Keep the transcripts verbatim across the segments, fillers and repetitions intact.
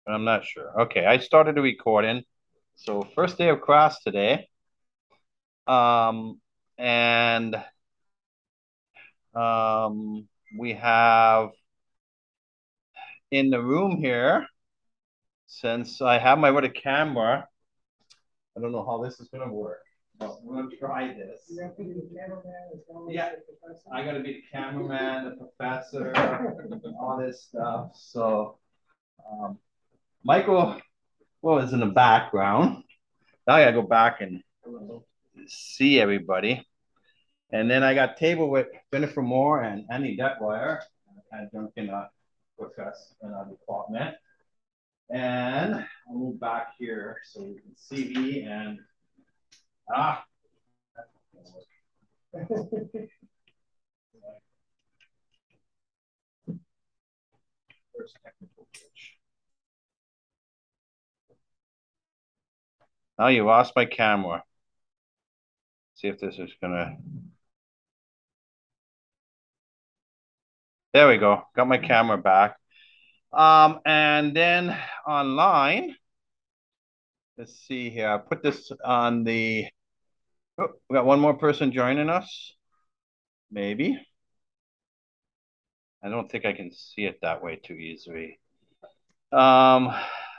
but I'm not sure. Okay, I started the recording. So first day of class today. Um, and um, we have in the room here, since I have my other camera, I don't know how this is gonna work, but we're gonna try this. You have to be the cameraman as well as yeah. the professor. I gotta be the cameraman, the professor, all this stuff. So um, Michael, well, is in the background. Now I gotta go back and see everybody. And then I got table with Jennifer Moore and Annie Detwire, adjunct in a professor in our department. And I'll move back here so you can see me and ah. First technical glitch. Now you lost my camera. See if this is gonna. There we go. Got my camera back. Um, and then online, let's see here. I put this on the. Oh, we got one more person joining us. Maybe. I don't think I can see it that way too easily. Um,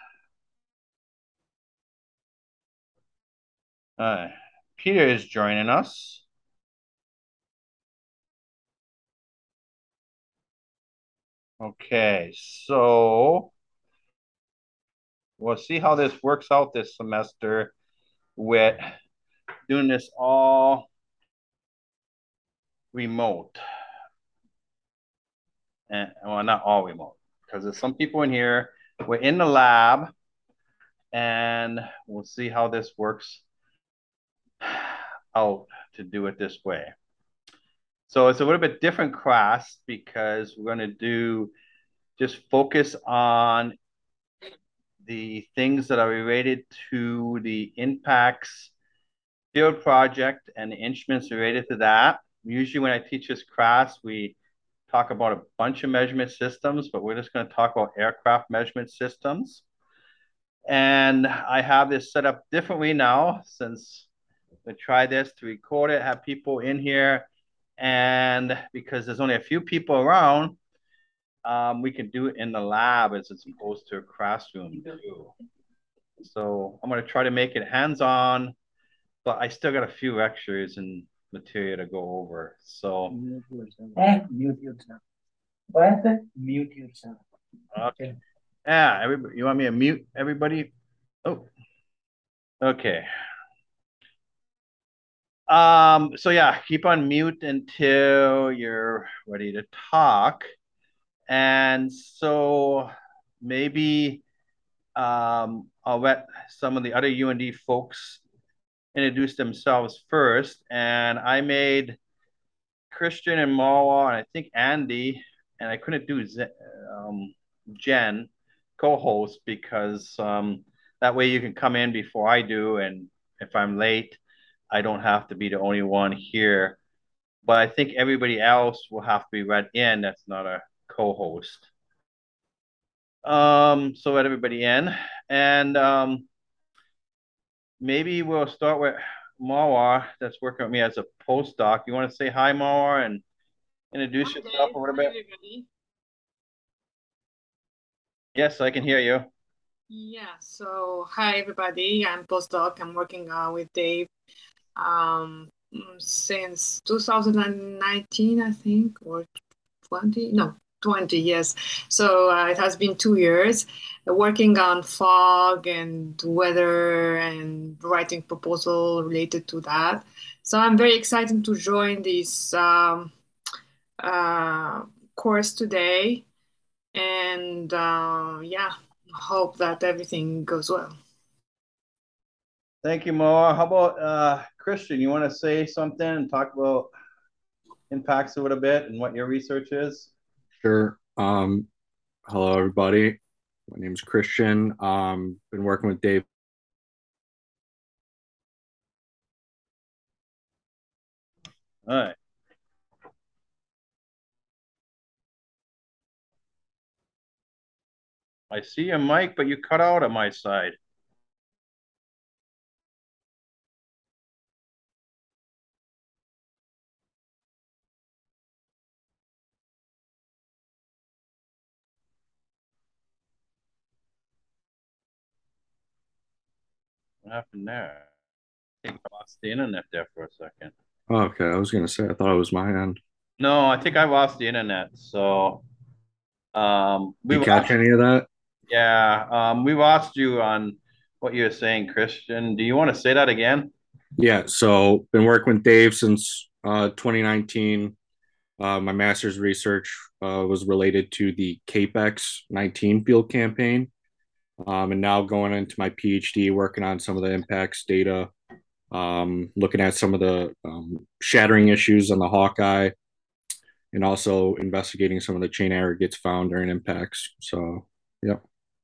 uh, Peter is joining us. Okay, so we'll see how this works out this semester with doing this all remote. And well, not all remote, because there's some people in here. We're in the lab, and we'll see how this works out to do it this way. So it's a little bit different class because we're going to do just focus on the things that are related to the impacts field project and the instruments related to that. Usually when I teach this class, we talk about a bunch of measurement systems, but we're just going to talk about aircraft measurement systems. And I have this set up differently now since we tried this to record it, have people in here. And because there's only a few people around, um, we can do it in the lab as opposed to a classroom too. So I'm going to try to make it hands-on, but I still got a few lectures and material to go over. So mute yourself. Eh, mute yourself. What? Mute yourself. okay. Yeah, everybody, you want me to mute everybody? Oh, okay. Um, so yeah, keep on mute until you're ready to talk. And so maybe um, I'll let some of the other U N D folks introduce themselves first. And I made Christian and Marwa, and I think Andy, and I couldn't do um, Jen co-host because um, that way you can come in before I do, and if I'm late, I don't have to be the only one here. But I think everybody else will have to be read in. That's not a co-host. Um, so let everybody in, and um, maybe we'll start with Marwa, that's working with me as a postdoc. You want to say hi, Marwa, and introduce Hi, yourself Dave. a little Hi, bit? everybody. Yes, I can hear you. Yeah, so hi, everybody. I'm postdoc. I'm working uh, with Dave um, mm, since two thousand nineteen, I think, or twenty. No, twenty, yes. So uh, it has been two years uh, working on fog and weather and writing proposal related to that. So I'm very excited to join this um, uh, course today. And uh, yeah, hope that everything goes well. Thank you, Marwa. How about uh, Christian? You want to say something and talk about impacts a little bit and what your research is? Sure. Um, hello, everybody. My name is Christian. Um, been working with Dave. All right. I see your mic, but you cut out on my side. What happened there? I think I lost the internet there for a second. Okay, I was gonna say I thought it was my end. No, I think I lost the internet. So um we You catch lost, any of that? yeah, um we lost you on what you were saying, Christian. Do you want to say that again? Yeah, so been working with Dave since uh, twenty nineteen. Uh, my master's research uh, was related to the CAPEX nineteen field campaign. Um, and now going into my PhD, working on some of the impacts data, um, looking at some of the um, shattering issues on the Hawkeye, and also investigating some of the chain aggregates found during impacts. So, yeah.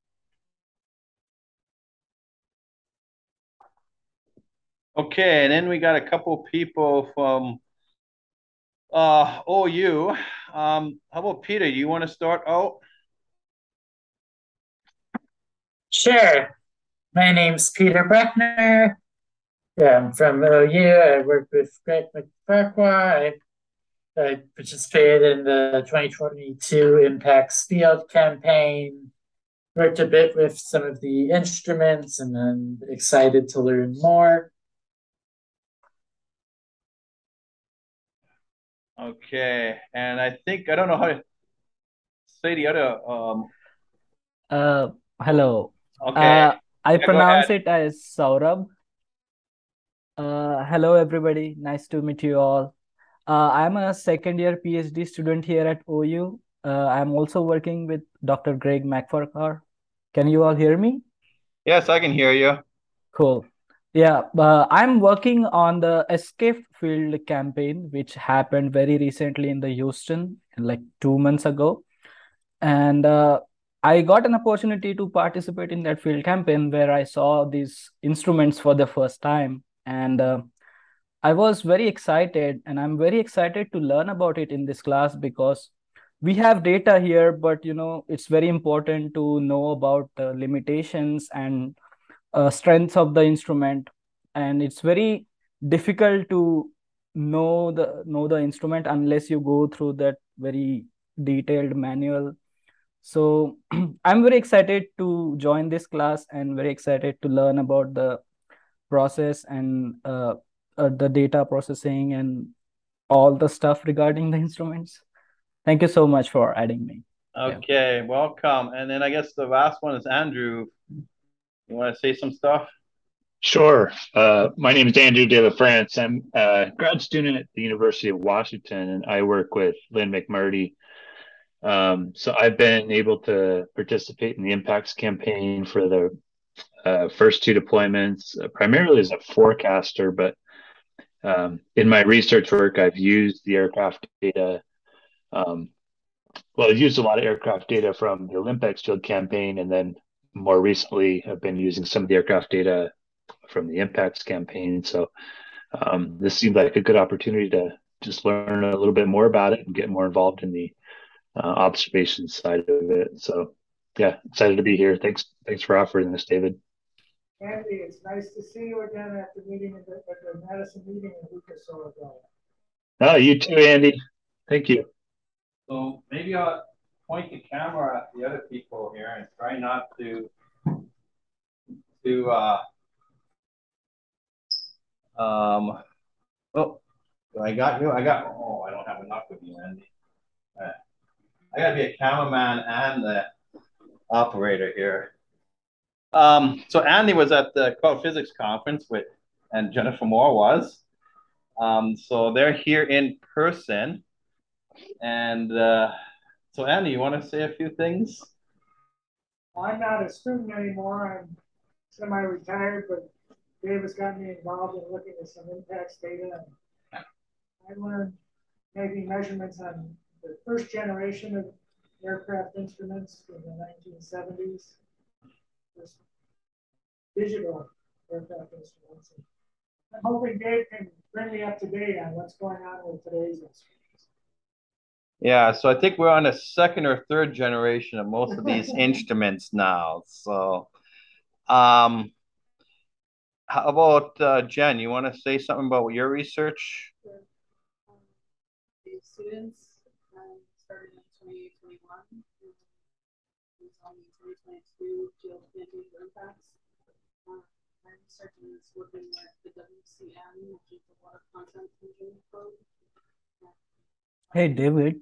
Okay, and then we got a couple people from uh O U. Um, how about Peter? You want to start out? Sure. My name's Peter Breckner. Yeah, I'm from O U. I work with Greg McFarquhar. I, I participated in the twenty twenty-two Impacts Field campaign. Worked a bit with some of the instruments and I'm excited to learn more. Okay, and I think I don't know how to say the other. Um, Uh, Hello. okay, Uh, I yeah, go pronounce ahead. it as Saurabh. Uh, hello, everybody. Nice to meet you all. Uh, I'm a second year PhD student here at O U. Uh, I'm also working with Doctor Greg McFarquhar. Can you all hear me? Yes, I can hear you. Cool. Yeah, uh, I'm working on the Escape Field campaign, which happened very recently in the Houston, like two months ago. And uh, I got an opportunity to participate in that field campaign where I saw these instruments for the first time. And uh, I was very excited, and I'm very excited to learn about it in this class because we have data here, but you know, it's very important to know about the limitations and uh, strengths of the instrument. And it's very difficult to know the know the instrument unless you go through that very detailed manual. So I'm very excited to join this class and very excited to learn about the process and uh, uh, the data processing and all the stuff regarding the instruments. Thank you so much for adding me. Yeah. Okay, welcome. And then I guess the last one is Andrew. You want to say some stuff? Sure. Uh, my name is Andrew De La France. I'm a grad student at the University of Washington, and I work with Lynn McMurdy. Um, so I've been able to participate in the Impacts campaign for the uh, first two deployments, uh, primarily as a forecaster, but um, in my research work, I've used the aircraft data. Um, well, I've used a lot of aircraft data from the Olympics field campaign, and then more recently, I've been using some of the aircraft data from the Impacts campaign. So um, this seemed like a good opportunity to just learn a little bit more about it and get more involved in the uh, observation side of it. So yeah, excited to be here. Thanks, thanks for offering this, David. Andy, it's nice to see you again at the meeting at the, at the Madison meeting a week or so ago. Oh, you too, Andy. Thank you. So maybe I'll point the camera at the other people here and try not to to uh um oh, I got you. I got oh I don't have enough of you, Andy. Right. I gotta be a cameraman and the operator here. Um, so Andy was at the Cloud Physics conference with, and Jennifer Moore was. Um, so they're here in person. And uh, so Andy, you want to say a few things? I'm not a student anymore. I'm semi-retired, but Dave has got me involved in looking at some impacts data. And I learned making measurements on the first generation of aircraft instruments in the nineteen seventies. Digital aircraft instruments. I'm hoping Dave can bring me up to date on what's going on with today's instruments. Yeah, so I think we're on the second or third generation of most of these instruments now. So, um, how about uh, Jen? You want to say something about your research? Sure. Um, the students um, started in twenty twenty-one. And it was on the twenty twenty-two field campaign for impacts. Uh, my research is working with the W C M, which is the Water Content Measurement Probe. Hey, David.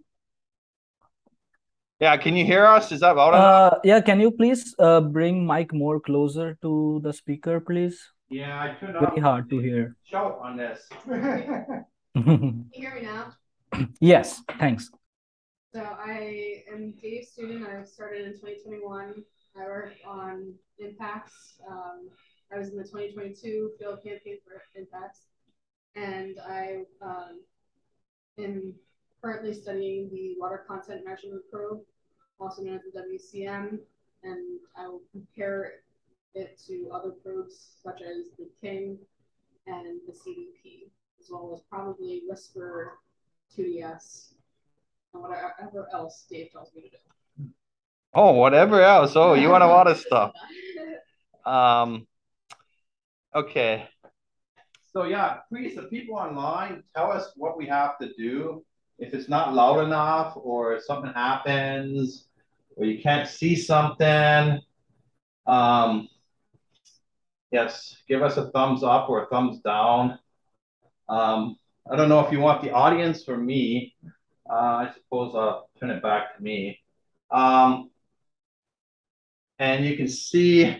Yeah, can you hear us? Is that loud enough? Uh, yeah, can you please uh, bring mic more closer to the speaker, please? Yeah, I turned Very off hard to hear. shout on this. Can you hear me now? Yes, thanks. So I am Dave's student. I started in twenty twenty-one. I worked on impacts. Um, I was in the twenty twenty-two field campaign for impacts, and I um, am currently studying the water content measurement probe, also known as the W C M, and I will compare it to other probes such as the King and the C D P, as well as probably Whisper two D S and whatever else Dave tells me to do. Oh, whatever else. Oh, you want a lot of stuff. Um, okay. So yeah, please, the people online, tell us what we have to do. If it's not loud enough or if something happens or you can't see something, um, yes, give us a thumbs up or a thumbs down. Um, I don't know if you want the audience or me. Uh, I suppose I'll turn it back to me. Um, and you can see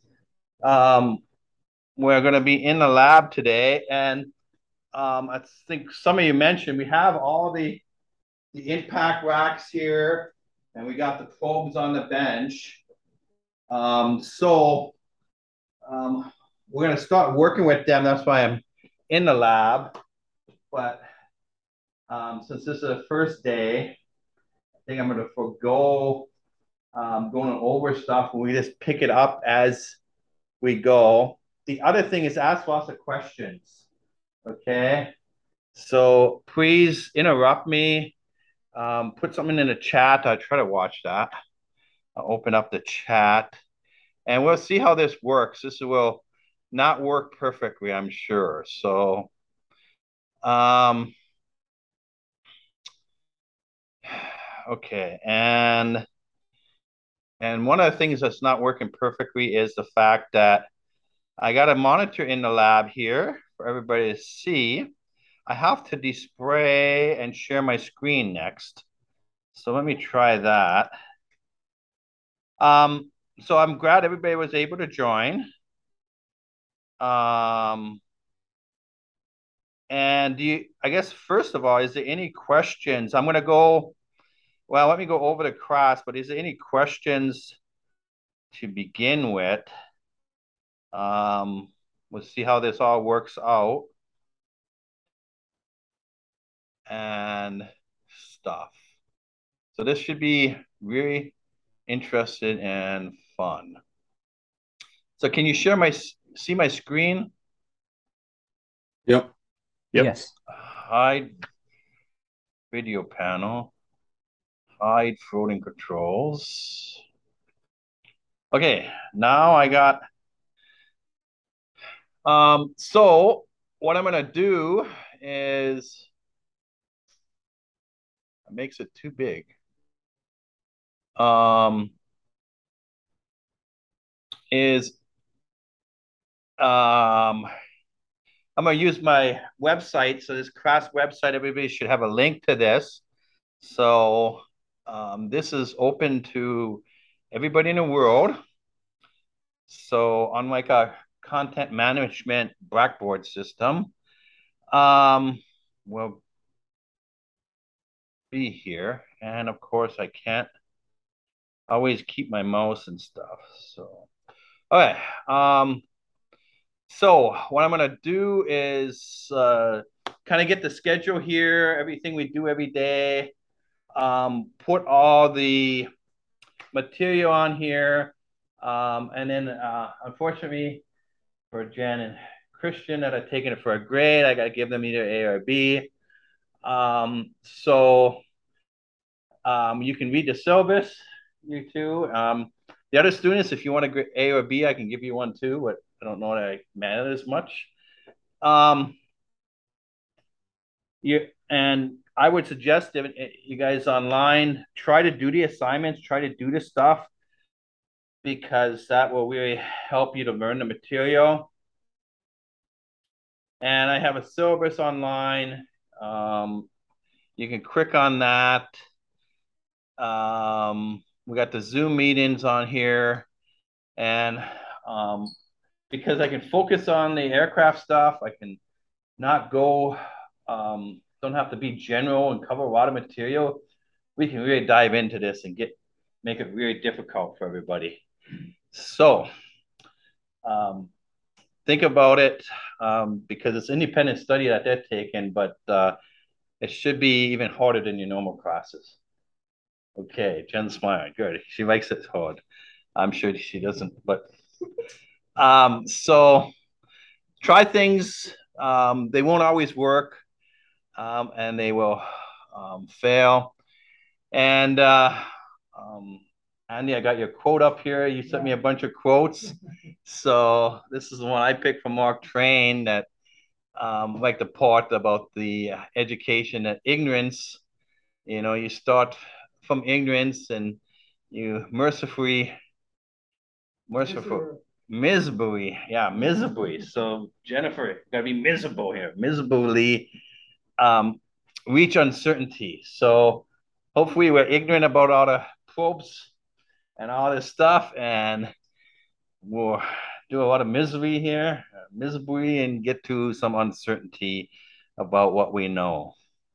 um, we're going to be in the lab today. And um, I think some of you mentioned we have all the, the impact racks here, and we got the probes on the bench. Um, so um, we're going to start working with them. That's why I'm in the lab. But um, since this is the first day, I think I'm going to forego um, going over stuff and we just pick it up as we go. The other thing is ask lots of questions. Okay. So please interrupt me. Um, put something in the chat. I'll try to watch that. I'll open up the chat and we'll see how this works. This will not work perfectly, I'm sure. So, um, okay. And, and one of the things that's not working perfectly is the fact that I got a monitor in the lab here for everybody to see. I have to display and share my screen next. So let me try that. Um, so I'm glad everybody was able to join. Um, and do you, I guess, first of all, is there any questions? I'm going to go, well, let me go over the class, but is there any questions to begin with? Um, we'll see how this all works out. And stuff. So this should be really interesting and fun. So can you share my, see my screen? Yep. Yep. Yes. Hide video panel, hide floating controls. Okay, now I got, um, so what I'm gonna do is, it makes it too big. Um, is, um, I'm gonna use my website. So this class website, everybody should have a link to this. So um, this is open to everybody in the world. So unlike a content management Blackboard system, um, we'll be here. And of course I can't always keep my mouse and stuff. So, okay. Um, so what I'm gonna do is uh, kind of get the schedule here, everything we do every day, um, put all the material on here. Um, and then uh, unfortunately for Jen and Christian that have taken it for a grade, I got to give them either A or B. Um, so Um, you can read the syllabus, you two. Um, the other students, if you want a grade A or B, I can give you one too, but I don't know that I matter as much. Um, you, and I would suggest that you guys online try to do the assignments, try to do the stuff, because that will really help you to learn the material. And I have a syllabus online. Um, you can click on that. Um, we got the Zoom meetings on here. And um, because I can focus on the aircraft stuff, I can not go, um, don't have to be general and cover a lot of material. We can really dive into this and get make it really difficult for everybody. So um, think about it, um, because it's independent study that they're taking, but uh, it should be even harder than your normal classes. Okay, Jen's smiling. Good. She likes it hard. I'm sure she doesn't, but um, so try things. Um, they won't always work, um, and they will um, fail. And uh, um, Andy, I got your quote up here. You sent me a bunch of quotes. So this is the one I picked from Mark Twain, that um, like the part about the education and ignorance. You know, you start from ignorance and you mercifully, merciful, miserably, yeah, miserably. So Jennifer, gotta be miserable here, miserably um, reach uncertainty. So hopefully we're ignorant about all the probes and all this stuff, and we'll do a lot of misery here, uh, miserably, and get to some uncertainty about what we know.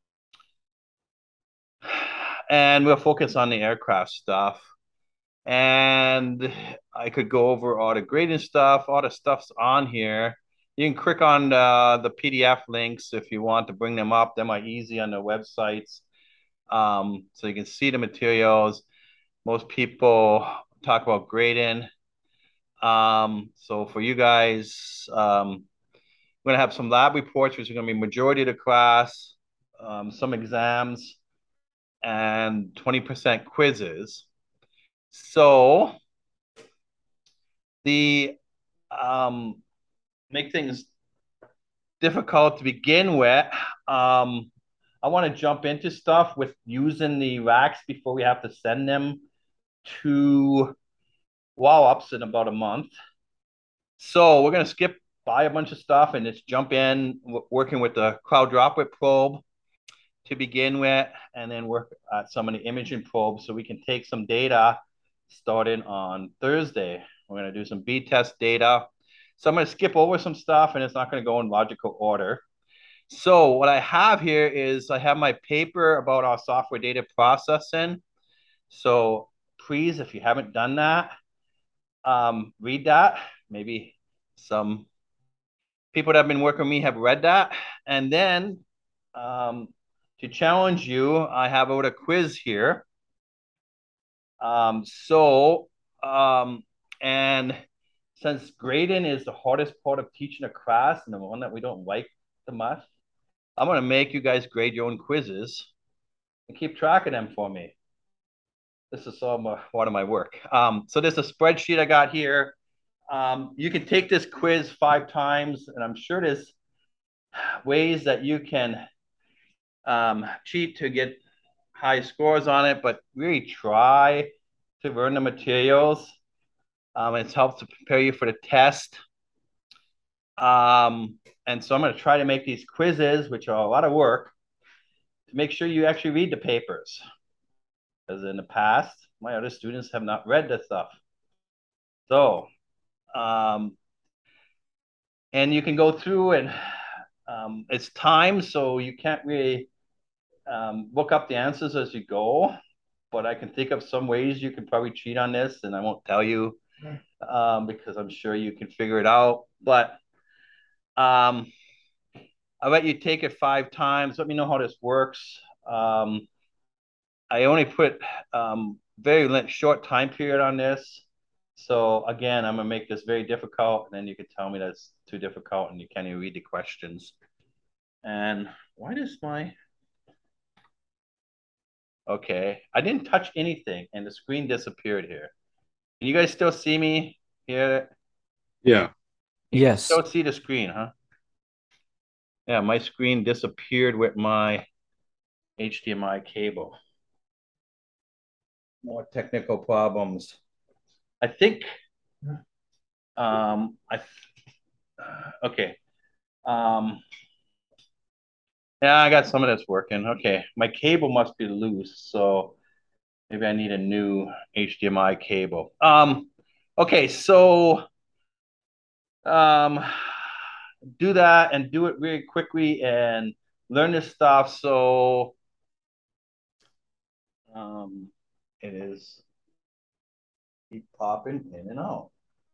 And we'll focus on the aircraft stuff. And I could go over all the grading stuff, all the stuff's on here. You can click on the, the P D F links if you want to bring them up. They're my easy on their websites. Um, so you can see the materials. Most people talk about grading. Um, so for you guys, um, we're gonna have some lab reports, which are gonna be majority of the class, um, some exams, and twenty percent quizzes. So the um, make things difficult to begin with, um, I want to jump into stuff with using the racks before we have to send them to Wallops in about a month. So we're going to skip by a bunch of stuff and just jump in working with the cloud droplet probe to begin with, and then work at some of the imaging probes so we can take some data starting on Thursday. We're going to do some B test data. So I'm going to skip over some stuff, and it's not going to go in logical order. So what I have here is I have my paper about our software data processing. So please, if you haven't done that, um, read that. Maybe some people that have been working with me have read that. And then um, to challenge you, I have out a quiz here. Um, so, um, and since grading is the hardest part of teaching a class and the one that we don't like the most, I'm going to make you guys grade your own quizzes and keep track of them for me. This is all my, part of my work. Um, so there's a spreadsheet I got here. Um, you can take this quiz five times, and I'm sure there's ways that you can um, cheat to get high scores on it, but really try to learn the materials. Um, it's helped to prepare you for the test. Um, and so I'm going to try to make these quizzes, which are a lot of work, to make sure you actually read the papers. Because in the past, my other students have not read this stuff. So, um, and you can go through and um, it's time, so you can't really um, look up the answers as you go. But I can think of some ways you can probably cheat on this, and I won't tell you um, because I'm sure you can figure it out. But um, I'll let you take it five times. Let me know how this works. Um, I only put um, very short time period on this. So again, I'm gonna make this very difficult, and then you can tell me that's too difficult and you can't even read the questions. And why does my Okay, I didn't touch anything and the screen disappeared here. Can you guys still see me here? Yeah. You can Yes. still see the screen, huh? Yeah, my screen disappeared with my H D M I cable. More technical problems. I think, um, I, okay. Um, yeah, I got some of this working. Okay, my cable must be loose, so maybe I need a new H D M I cable. Um, okay, so um, do that and do it really quickly and learn this stuff. So um, it is keep popping in and out.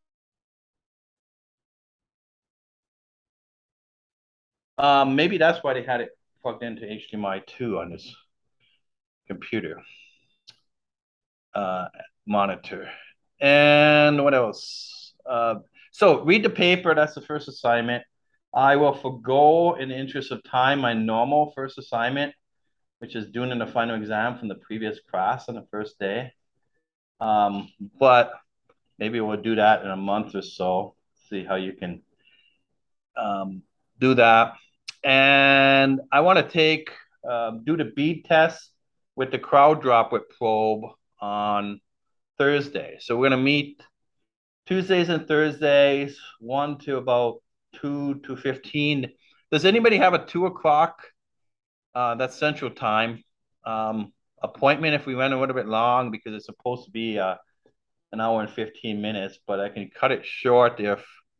Um, maybe that's why they had it plugged into H D M I two on this computer uh, monitor. And what else? Uh, so read the paper. That's the first assignment. I will forego, in the interest of time, my normal first assignment, which is doing in the final exam from the previous class on the first day. Um, but maybe we'll do that in a month or so. See how you can um, do that. And I want to take um, do the bead test with the crowd droplet probe on Thursday. So we're gonna meet Tuesdays and Thursdays, one to about two to fifteen. Does anybody have a two o'clock? Uh, that's Central Time. Um, appointment if we went a little bit long because it's supposed to be uh, an hour and fifteen minutes, but I can cut it short if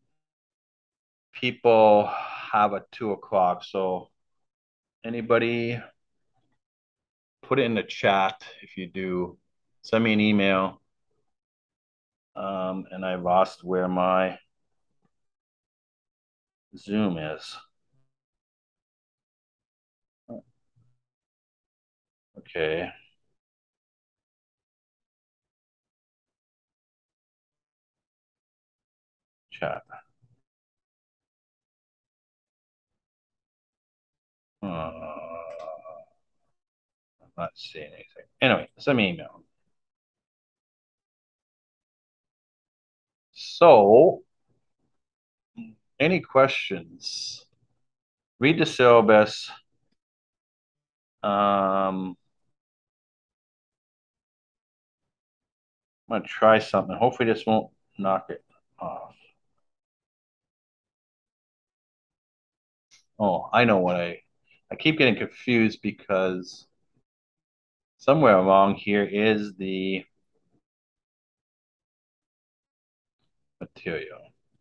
people have a two o'clock. So anybody put it in the chat if you do. Send me an email. Um, and I lost where my Zoom is. Okay. Chat. Uh, I'm not seeing anything. Anyway, send me an email. So, any questions? Read the syllabus. Um, I'm gonna try something. Hopefully, this won't knock it off. Oh, I know what I. I keep getting confused because somewhere along here is the material.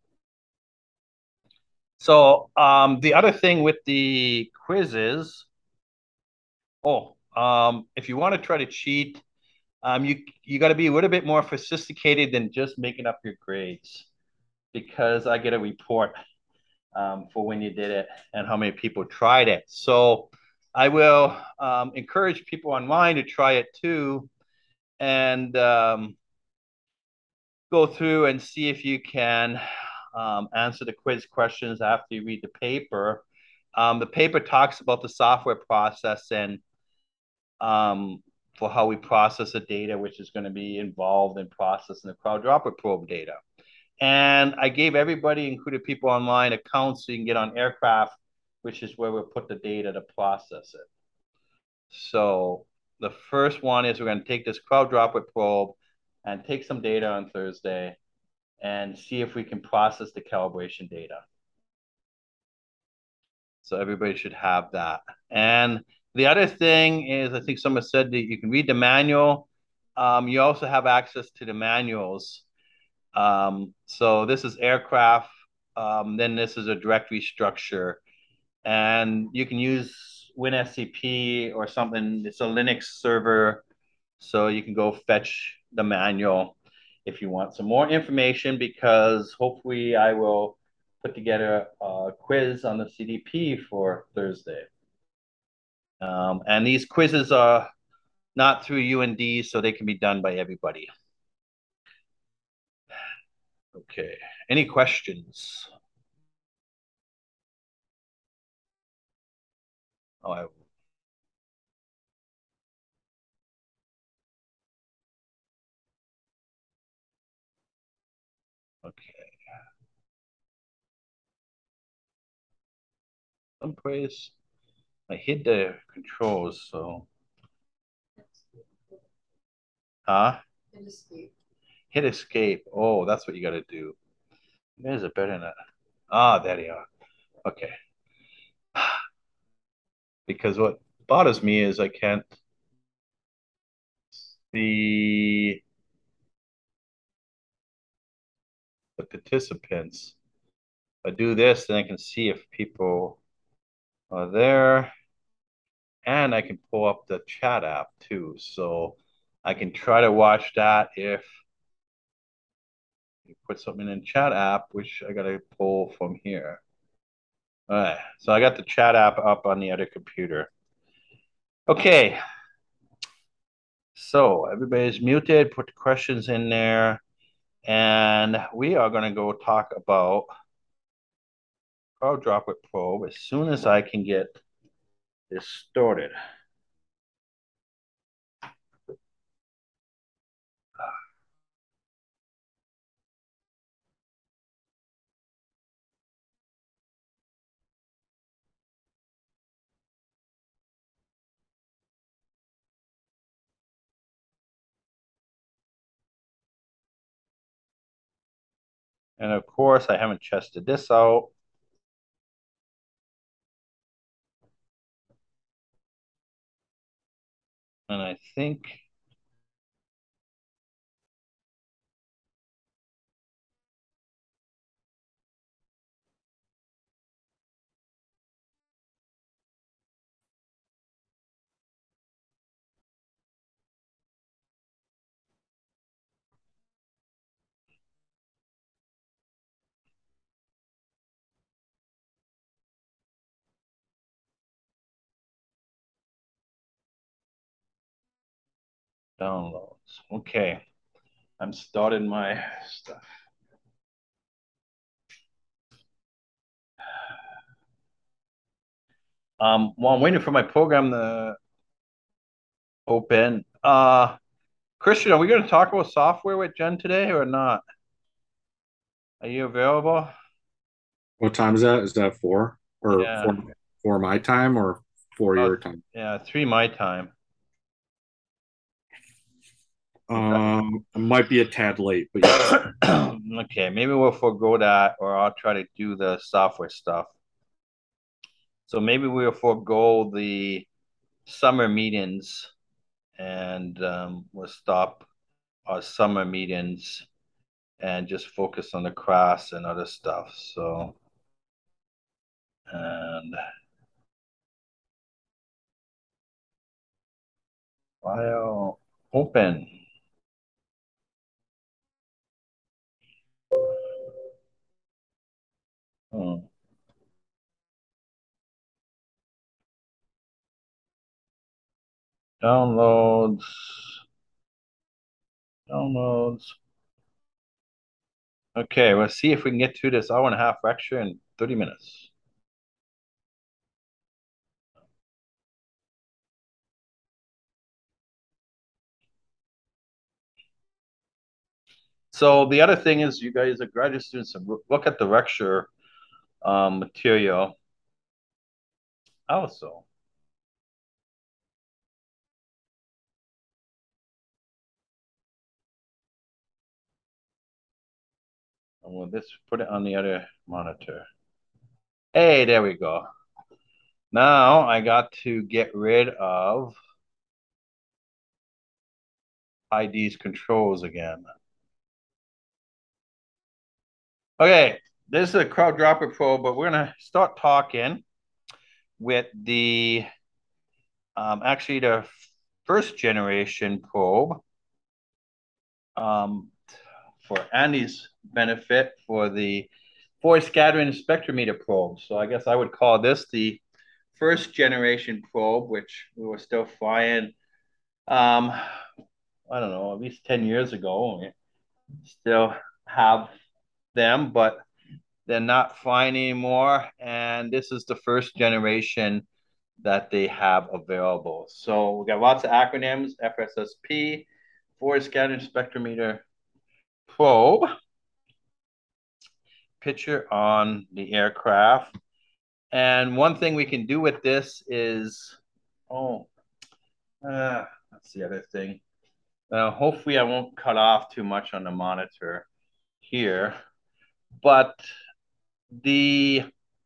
So um, the other thing with the quizzes, oh, um, if you want to try to cheat, um, you you got to be a little bit more sophisticated than just making up your grades, because I get a report um, for when you did it and how many people tried it. So I will um, encourage people online to try it too, and um, go through and see if you can um, answer the quiz questions after you read the paper. Um, the paper talks about the software process and um, for how we process the data, which is going to be involved in processing the crowd droplet probe data. And I gave everybody, including people online, accounts so you can get on aircraft, which is where we'll put the data to process it. So the first one is we're going to take this crowd droplet probe and take some data on Thursday and see if we can process the calibration data. So everybody should have that. And the other thing is, I think someone said that you can read the manual. Um, you also have access to the manuals. Um, so this is aircraft. Um, then this is a directory structure. And you can use WinSCP or something. It's a Linux server. So you can go fetch the manual if you want some more information, because hopefully I will put together a quiz on the C D P for Thursday. Um, and these quizzes are not through U N D, so they can be done by everybody. Okay, any questions? Oh, I Okay. Someplace I hid the controls, so. Huh? And escape. Hit escape. Oh, that's what you got to do. You guys are better than that. Ah, there you are. Okay. Because what bothers me is I can't see the participants. If I do this, then I can see if people are there. And I can pull up the chat app too. So I can try to watch that if you put something in chat app, which I got to pull from here. All right. So I got the chat app up on the other computer. Okay. So everybody's muted, put the questions in there. And we are going to go talk about Crowd Droplet Probe as soon as I can get this started. And of course, I haven't tested this out. And I think downloads. Okay. I'm starting my stuff. Um, while I'm waiting for my program to open, uh, Christian, are we going to talk about software with Jen today or not? Are you available? What time is that? Is that four or Yeah. four, four my time or four Uh, your time? Yeah, three my time. Um, it might be a tad late, but yes. Okay, maybe we'll forego that, or I'll try to do the software stuff. So maybe we'll forego the summer meetings, and um, we'll stop our summer meetings and just focus on the class and other stuff. So, and file open. Hmm. Downloads. Downloads. Okay, let's see if we can get through this hour and a half lecture in thirty minutes. So the other thing is, you guys are graduate students, look at the lecture um, material also. And we'll just put it on the other monitor. Hey, there we go. Now I got to get rid of hide these controls again. Okay, this is a Crowd Droplet Probe, but we're gonna start talking with the um, actually the first generation probe um, for Andy's benefit for the force scattering spectrometer probe. So I guess I would call this the first generation probe, which we were still flying. Um, I don't know, at least ten years ago. We still have them, but they're not flying anymore. And this is the first generation that they have available. So we got lots of acronyms: F S S P, Force Scattering Spectrometer Probe. picture on the aircraft. And one thing we can do with this is, oh, uh, that's the other thing. Uh, hopefully I won't cut off too much on the monitor here, but the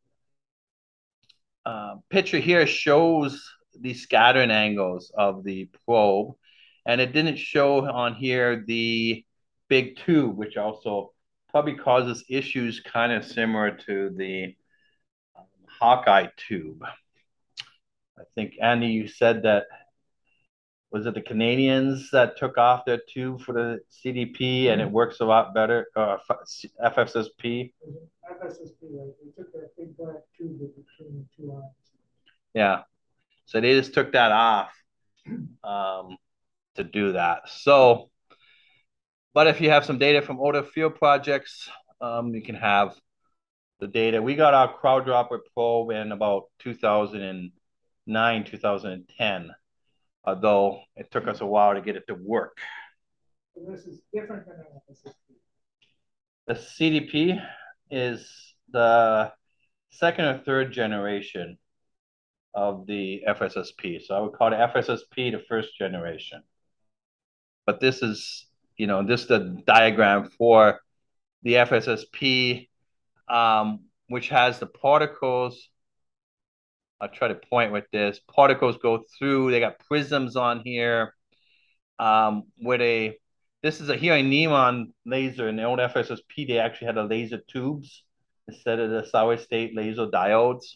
uh, picture here shows the scattering angles of the probe, and it didn't show on here the big tube, which also probably causes issues kind of similar to the um, Hawkeye tube. I think, Andy, you said that, was it the Canadians that took off their tube for the C D P and it works a lot better, uh, F S S P? F S S P, right? They took that big black tube between the two arms. Yeah. So they just took that off um, to do that. So, but if you have some data from older field projects, um, you can have the data. We got our crowd dropper probe in about two thousand nine, two thousand ten, although it took us a while to get it to work. So this is different than an F S S P. The C D P is the second or third generation of the F S S P. So I would call the F S S P the first generation. But this is, you know, this is the diagram for the F S S P, um, which has the particles. I'll try to point with this. Particles go through, they got prisms on here. Um, with a, this is a here a Neon laser. In the old F S S P, they actually had the laser tubes instead of the solid state laser diodes.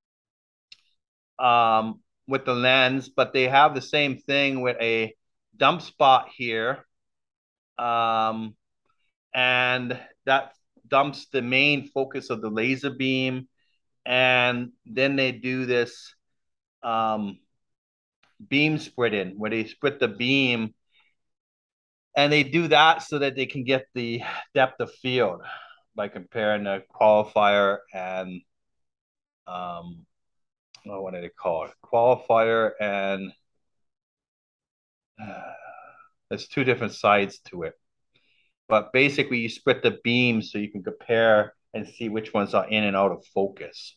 Um, with the lens, but they have the same thing with a dump spot here. Um, and that dumps the main focus of the laser beam. And then they do this um, beam splitting where they split the beam. And they do that so that they can get the depth of field by comparing the qualifier and um, oh, what do they call it? Qualifier and uh, there's two different sides to it. But basically, you split the beam so you can compare and see which ones are in and out of focus.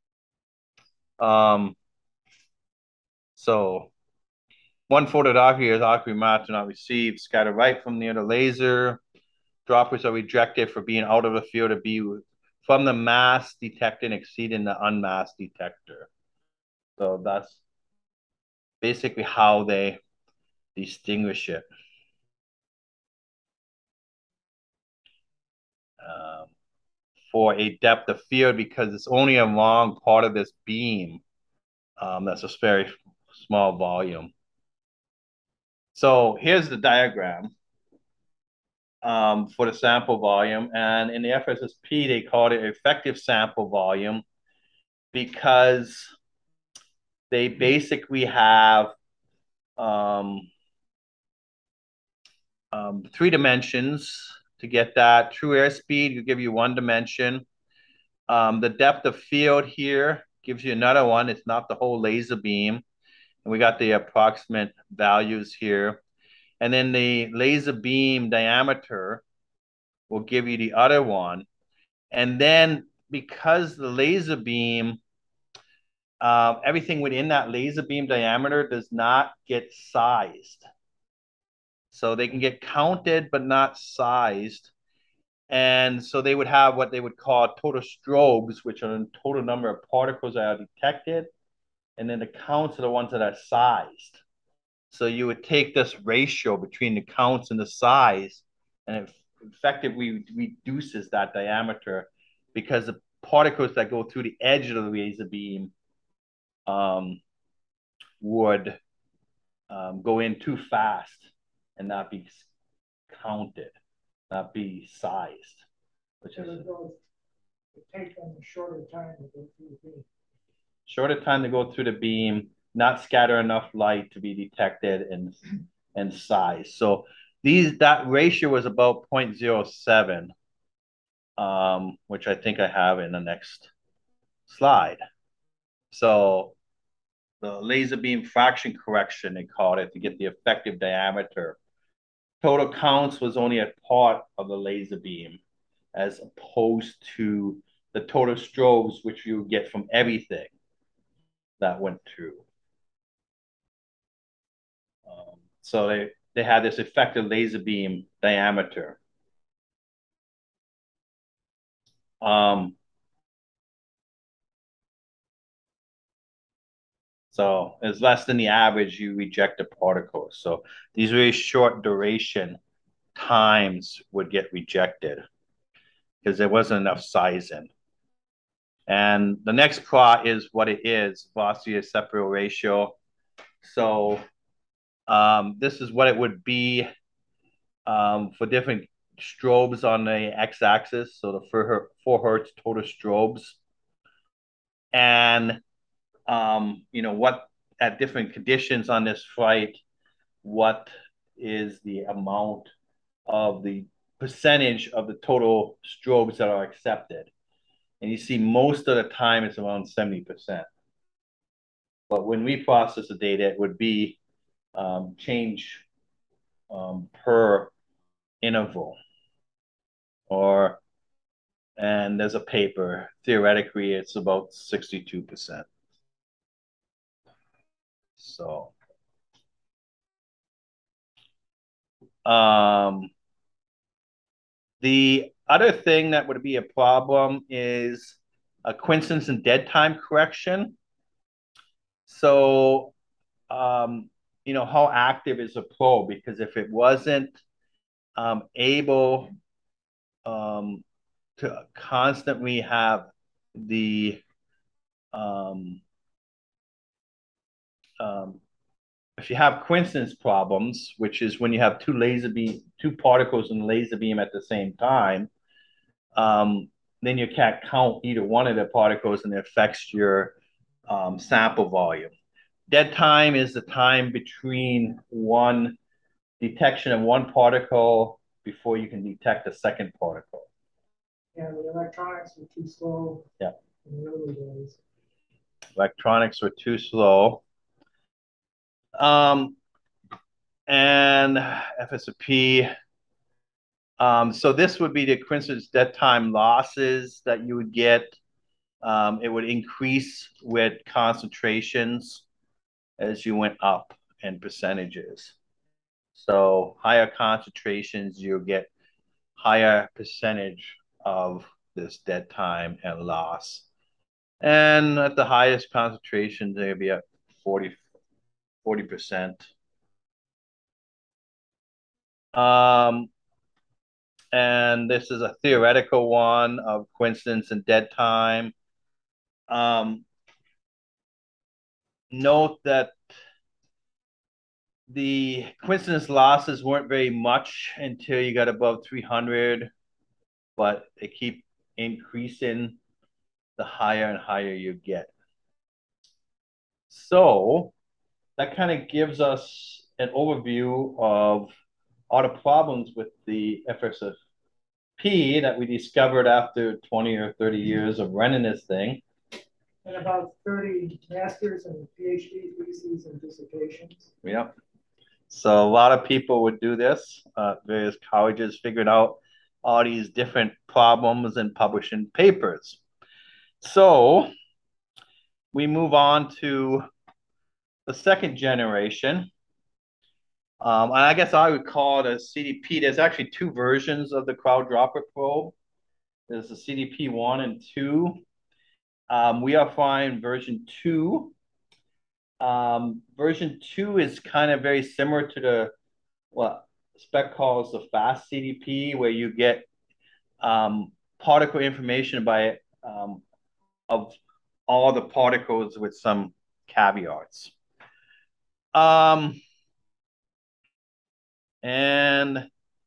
Um, so one photography is aqua matte do not receive, scatter right from near the laser. Droppers are rejected for being out of the field of view from the mass detected exceeding the unmasked detector. So that's basically how they distinguish it. Um, for a depth of field, because it's only a long part of this beam. Um, that's a very small volume. So here's the diagram um, for the sample volume. And in the F S S P, they called it effective sample volume because they basically have um, um, three dimensions to get that. True airspeed will give you one dimension. Um, the depth of field here gives you another one. It's not the whole laser beam. And we got the approximate values here. And then the laser beam diameter will give you the other one. And then because the laser beam, uh, everything within that laser beam diameter does not get sized. So they can get counted, but not sized. And so they would have what they would call total strobes, which are the total number of particles that are detected. And then the counts are the ones that are sized. So you would take this ratio between the counts and the size, and it effectively reduces that diameter because the particles that go through the edge of the laser beam um, would um, go in too fast and not be counted, not be sized. Which is it take them a shorter time to go through the beam. Shorter time to go through the beam, not scatter enough light to be detected and and size. So these that ratio was about zero point zero seven, um, which I think I have in the next slide. So the laser beam fraction correction, they called it, to get the effective diameter. Total counts was only a part of the laser beam. as opposed to the total strobes, which you get from everything that went through. Um, so they, they had this effective laser beam diameter. Um, so it's less than the average, you reject the particles. So these very short duration times would get rejected because there wasn't enough size in. And the next plot is what it is, velocity to separator ratio. So um, this is what it would be um, for different strobes on the x-axis. So the four, four hertz total strobes. And, um, you know, what at different conditions on this flight, what is the amount of the percentage of the total strobes that are accepted. And you see most of the time it's around seventy percent. But when we process the data, it would be um, change um, per interval. Or, and there's a paper, theoretically, it's about sixty-two percent. So, um, the other thing that would be a problem is a coincidence and dead time correction. So, um, you know, how active is a probe? Because if it wasn't um, able um, to constantly have the um, um, if you have coincidence problems, which is when you have two laser beam, two particles in the laser beam at the same time, um, then you can't count either one of the particles and it affects your um, sample volume. Dead time is the time between one detection of one particle before you can detect a second particle. Yeah, the electronics were too slow. Yeah. In the early days. Electronics were too slow. Um, and F S P. Um, so this would be the coincidence dead time losses that you would get. Um, it would increase with concentrations as you went up in percentages. So higher concentrations, you'll get higher percentage of this dead time and loss. And at the highest concentrations, they'll be at forty, forty percent. Um, and this is a theoretical one of coincidence and dead time. Um, note that the coincidence losses weren't very much until you got above three hundred, but they keep increasing the higher and higher you get. So that kind of gives us an overview of all the problems with the F S P that we discovered after twenty or thirty years of running this thing. And about thirty masters and PhD theses and dissertations. Yep. So a lot of people would do this. Uh, various colleges figured out all these different problems and publishing papers. So we move on to the second generation. Um, and I guess I would call it a C D P. There's actually two versions of the crowd droplet probe. There's the C D P one and two. Um, we are flying version two. Um, version two is kind of very similar to the what spec calls the fast C D P, where you get um, particle information by um, of all the particles with some caveats. Um, and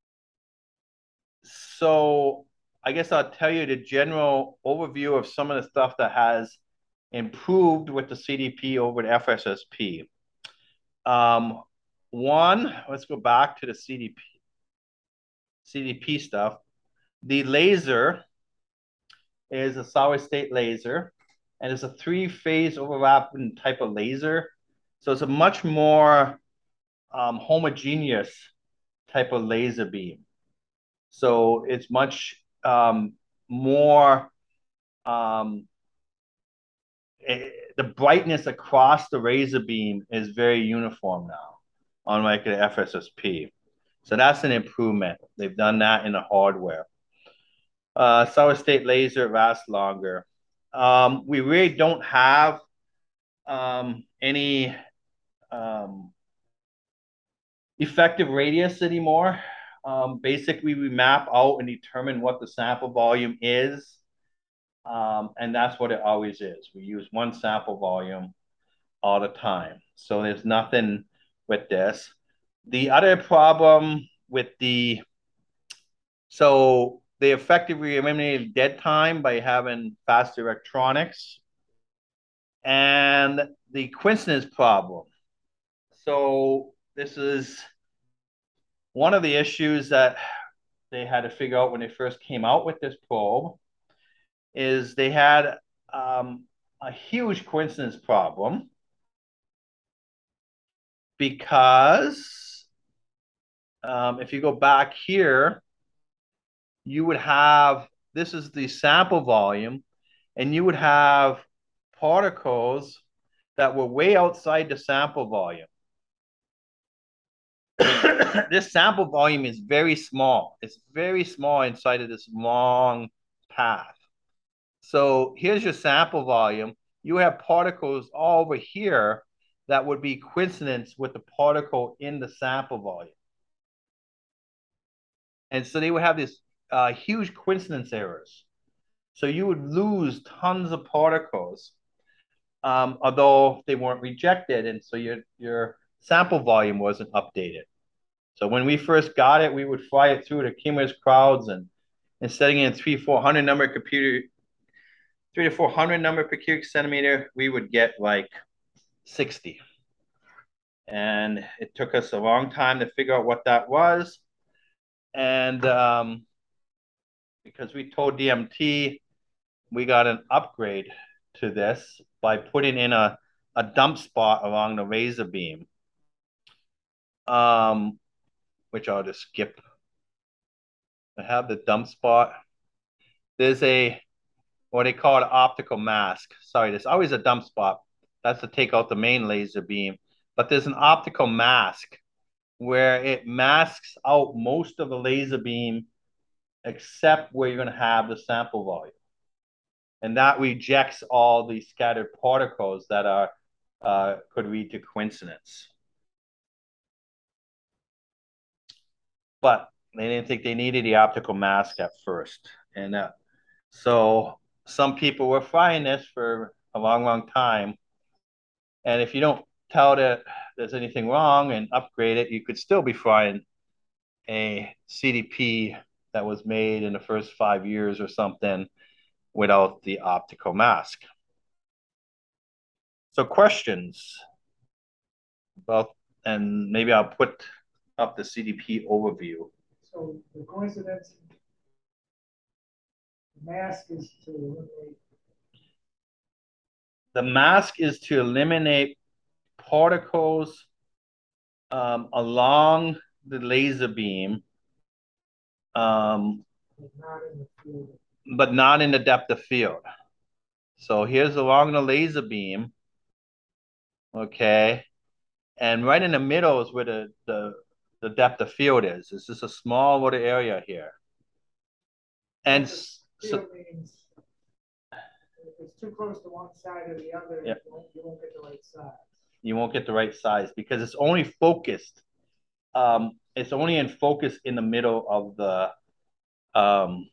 so I guess I'll tell you the general overview of some of the stuff that has improved with the C D P over the F S S P. Um, one, let's go back to the C D P, C D P stuff. The laser is a solid state laser, and it's a three-phase overlapping type of laser. So it's a much more um, homogeneous type of laser beam. So it's much um, more, um, it, the brightness across the laser beam is very uniform now, unlike the F S S P. So that's an improvement. They've done that in the hardware. Uh, solid state laser lasts longer. Um, we really don't have um, any um, effective radius anymore. Um, basically, we map out and determine what the sample volume is. Um, and that's what it always is. We use one sample volume all the time. So there's nothing with this. The other problem with the, so they effectively eliminated dead time by having fast electronics and the coincidence problem. So this is one of the issues that they had to figure out when they first came out with this probe is they had um, a huge coincidence problem because um, if you go back here, you would have, this is the sample volume, and you would have particles that were way outside the sample volume. This sample volume is very small. It's very small inside of this long path. So here's your sample volume. You have particles all over here that would be coincidence with the particle in the sample volume. And so they would have this uh, huge coincidence errors. So you would lose tons of particles, um, although they weren't rejected. And so your, your sample volume wasn't updated. So when we first got it, we would fly it through the cumulus crowds and, and setting in three, four hundred number computer, three to four hundred number per cubic centimeter, we would get like sixty. And it took us a long time to figure out what that was. And um, because we told D M T, we got an upgrade to this by putting in a, a dump spot along the laser beam, um, which I'll just skip. I have the dump spot. There's a, what they call an optical mask. Sorry, there's always a dump spot. That's to take out the main laser beam. But there's an optical mask where it masks out most of the laser beam except where you're going to have the sample volume. And that rejects all the scattered particles that are uh, could lead to coincidence. But they didn't think they needed the optical mask at first. And uh, so some people were flying this for a long, long time. And if you don't tell that there's anything wrong and upgrade it, you could still be flying a C D P that was made in the first five years or something without the optical mask. So questions about, and maybe I'll put up the C D P overview. So the coincidence mask is to eliminate. The mask is to eliminate particles um, along the laser beam, um, Not in the field. but not in the depth of field. So here's along the laser beam, okay? And right in the middle is where the, the, the depth of field is. It's just a small little area here. And so, means if it's too close to one side or the other, yep. you, won't, you won't get the right size. You won't get the right size because it's only focused. Um, it's only in focus in the middle of the um,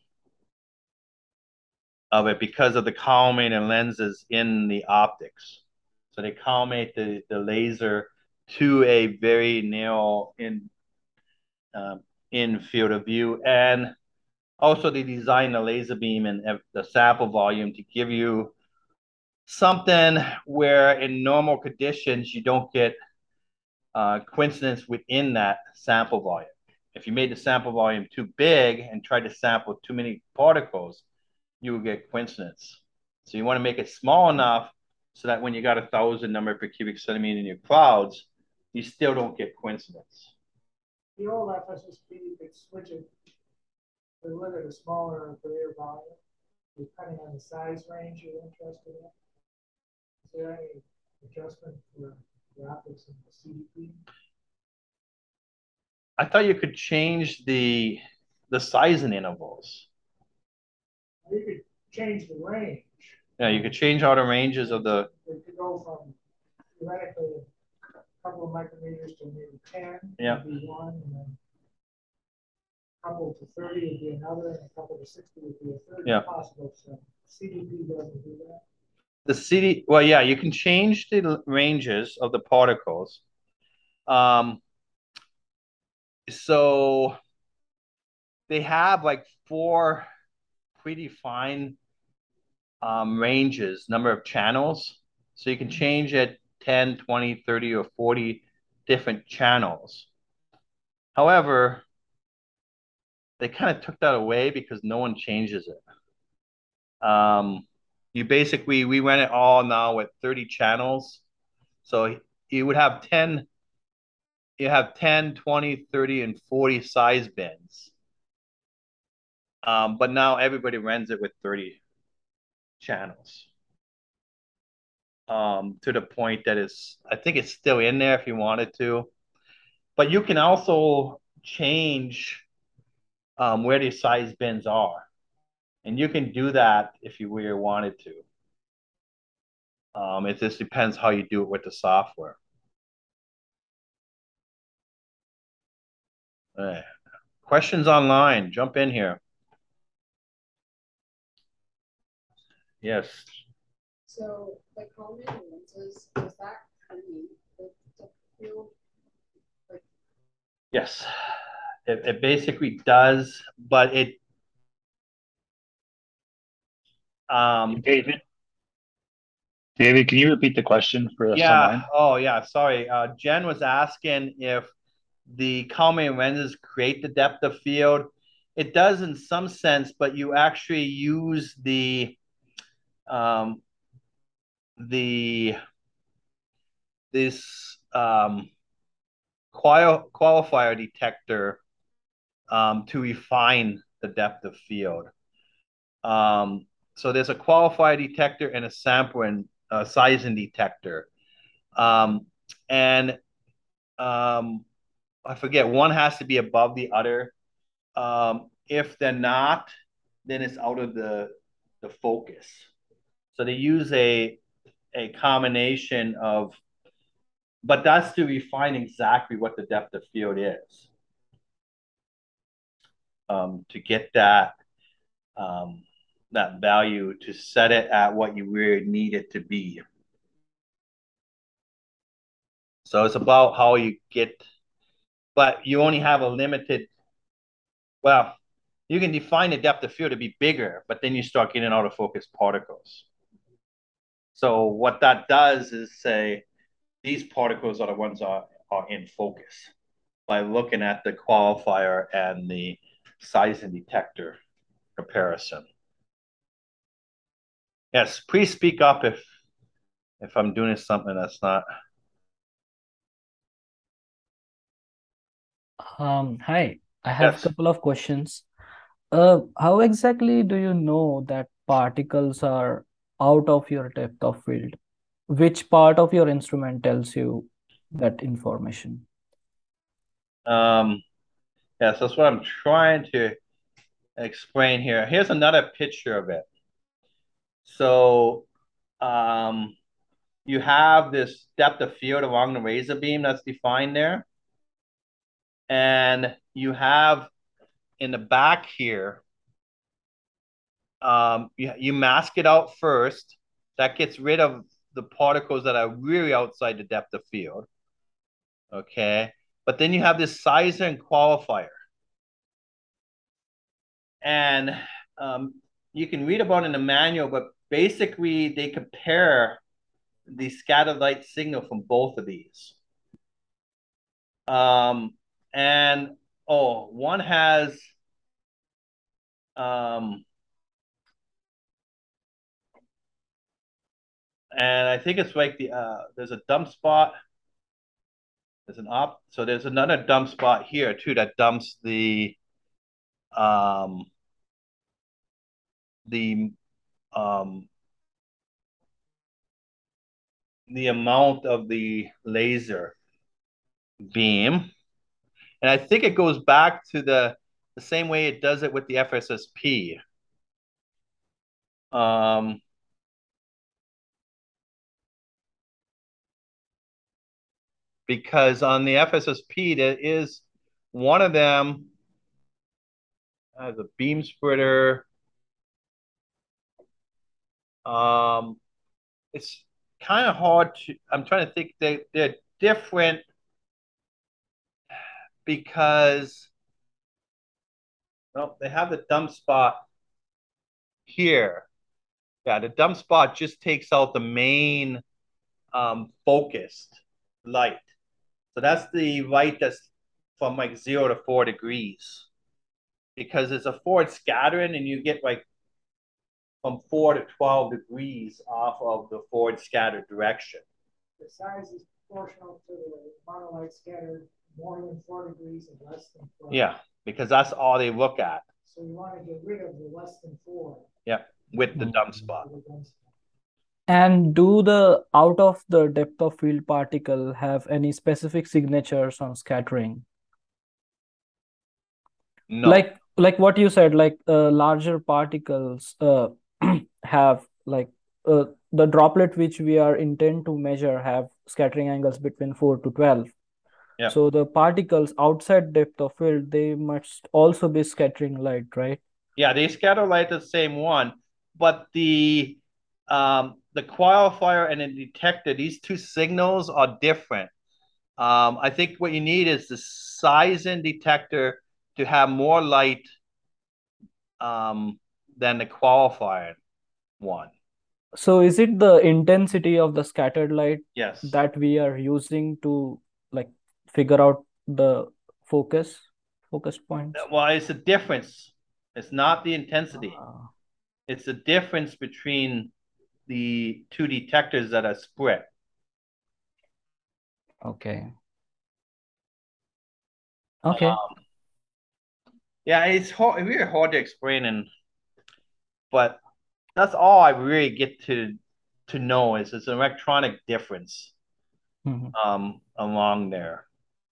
of it because of the collimating lenses in the optics. So they collimate the, the laser to a very narrow in um, in field of view, and also they design the laser beam and the sample volume to give you something where in normal conditions you don't get uh, coincidence within that sample volume. If you made the sample volume too big and tried to sample too many particles, you would get coincidence. So you want to make it small enough so that when you got a thousand number per cubic centimeter in your clouds, you still don't get coincidence. The old F S S P, you could switch it we look at a smaller or greater volume, depending on the size range you're interested in? Is there any adjustment for graphics in the C D P? I thought you could change the the sizing intervals. You could change the range. Yeah, you could change all the ranges of the. It could go from theoretically a couple of micrometers to maybe ten. Yeah. Would be one, and then a couple to thirty would be another, and a couple to sixty would be a third. Yeah. Possible. So C D P doesn't do that. The C D, well, yeah, you can change the ranges of the particles. Um, so they have like four predefined um, ranges, number of channels. So you can change it ten, twenty, thirty, or forty different channels. However, they kind of took that away because no one changes it. Um, you basically, we run it all now with thirty channels. So you would have ten, you have ten, twenty, thirty, and forty size bins. Um, but now everybody runs it with thirty channels. Um, to the point that it's, I think it's still in there if you wanted to. But you can also change um, where the size bins are. And you can do that if you really wanted to. Um, it just depends how you do it with the software. All right. Questions online, jump in here. Yes. So the Kalman lenses, does that create the depth field? Like, yes, it, it basically does, but it um David, David, can you repeat the question for us yeah online? oh yeah sorry uh Jen was asking if the Kalman lenses create the depth of field. It does in some sense, but you actually use the um the this um qual qualifier detector um to refine the depth of field. Um, so there's a qualifier detector and a sampling uh, sizing detector. Um, and um, I forget, one has to be above the other. Um, if they're not, then it's out of the, the focus. So they use a, a combination of, but that's to refine exactly what the depth of field is. Um, to get that um, that value, to set it at what you really need it to be. So it's about how you get, but you only have a limited, well, you can define the depth of field to be bigger, but then you start getting out of focus particles. So what that does is say, these particles are the ones that are, are in focus by looking at the qualifier and the sizing detector comparison. Yes, please speak up if if I'm doing something that's not. Um, hi, I have a Yes. couple of questions. Uh, how exactly do you know that particles are out of your depth of field? Which part of your instrument tells you that information? Um, yes, that's what I'm trying to explain here. Here's another picture of it. So um, you have this depth of field along the razor beam that's defined there. And you have in the back here, um, you, you mask it out first. That gets rid of the particles that are really outside the depth of field. Okay. But then you have this sizer and qualifier. And um, you can read about it in the manual, but basically they compare the scattered light signal from both of these. Um, and oh, one has um, and I think it's like the uh, there's a dump spot. There's an op, so there's another dump spot here too that dumps the um the um, the amount of the laser beam. And I think it goes back to the, the same way it does it with the F S S P. Um, because on the F S S P, there is one of them has a beam splitter. Um, it's kind of hard to, I'm trying to think, they, they're different because well, they have the dump spot here. Yeah, the dump spot just takes out the main um, focused light. So that's the light that's from like zero to four degrees because it's a forward scattering and you get like from four to twelve degrees off of the forward scattered direction. The size is proportional to the amount of light scattered more than four degrees and less than four. Yeah, because that's all they look at. So you want to get rid of the less than four. Yeah, with the dump spot. And do the out of the depth of field particle have any specific signatures on scattering? No. Like like what you said, like uh, larger particles uh, have like uh, the droplet which we are intent to measure have scattering angles between four to twelve. Yeah. So the particles outside depth of field, they must also be scattering light, right? Yeah, they scatter light the same one, but the um, the qualifier and the detector, these two signals are different. Um, I think what you need is the Sizen detector to have more light um, than the qualifier one. So is it the intensity of the scattered light Yes. that we are using to like figure out the focus focus points? Well, it's a difference. It's not the intensity. Uh, It's the difference between the two detectors that are split. okay. Okay. Um, yeah, it's hard, really hard to explain, and but that's all I really get to to know is it's an electronic difference Mhm. um, along there.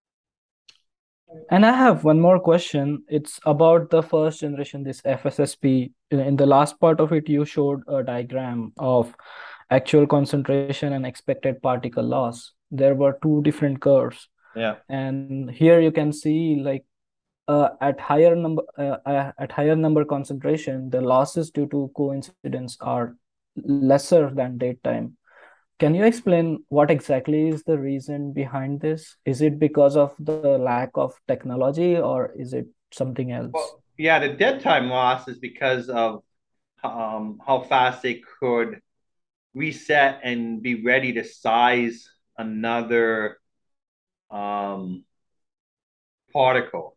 And I have one more question. It's about the first generation, this F S S P. In in the last part of it, you showed a diagram of actual concentration and expected particle loss. There were two different curves. Yeah. And here you can see like uh, at higher number uh, uh, at higher number concentration, the losses due to coincidence are lesser than date time. Can you explain what exactly is the reason behind this? Is it because of the lack of technology or is it something else? Well, yeah, the dead time loss is because of um, how fast they could reset and be ready to size another um, particle.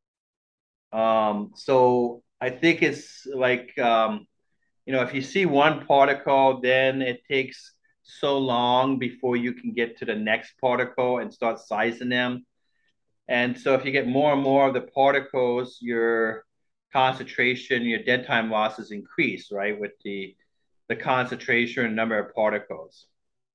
Um, so I think it's like, um, you know, if you see one particle, then it takes so long before you can get to the next particle and start sizing them. And so if you get more and more of the particles, your concentration, your dead time losses increase, right? With the the concentration and number of particles.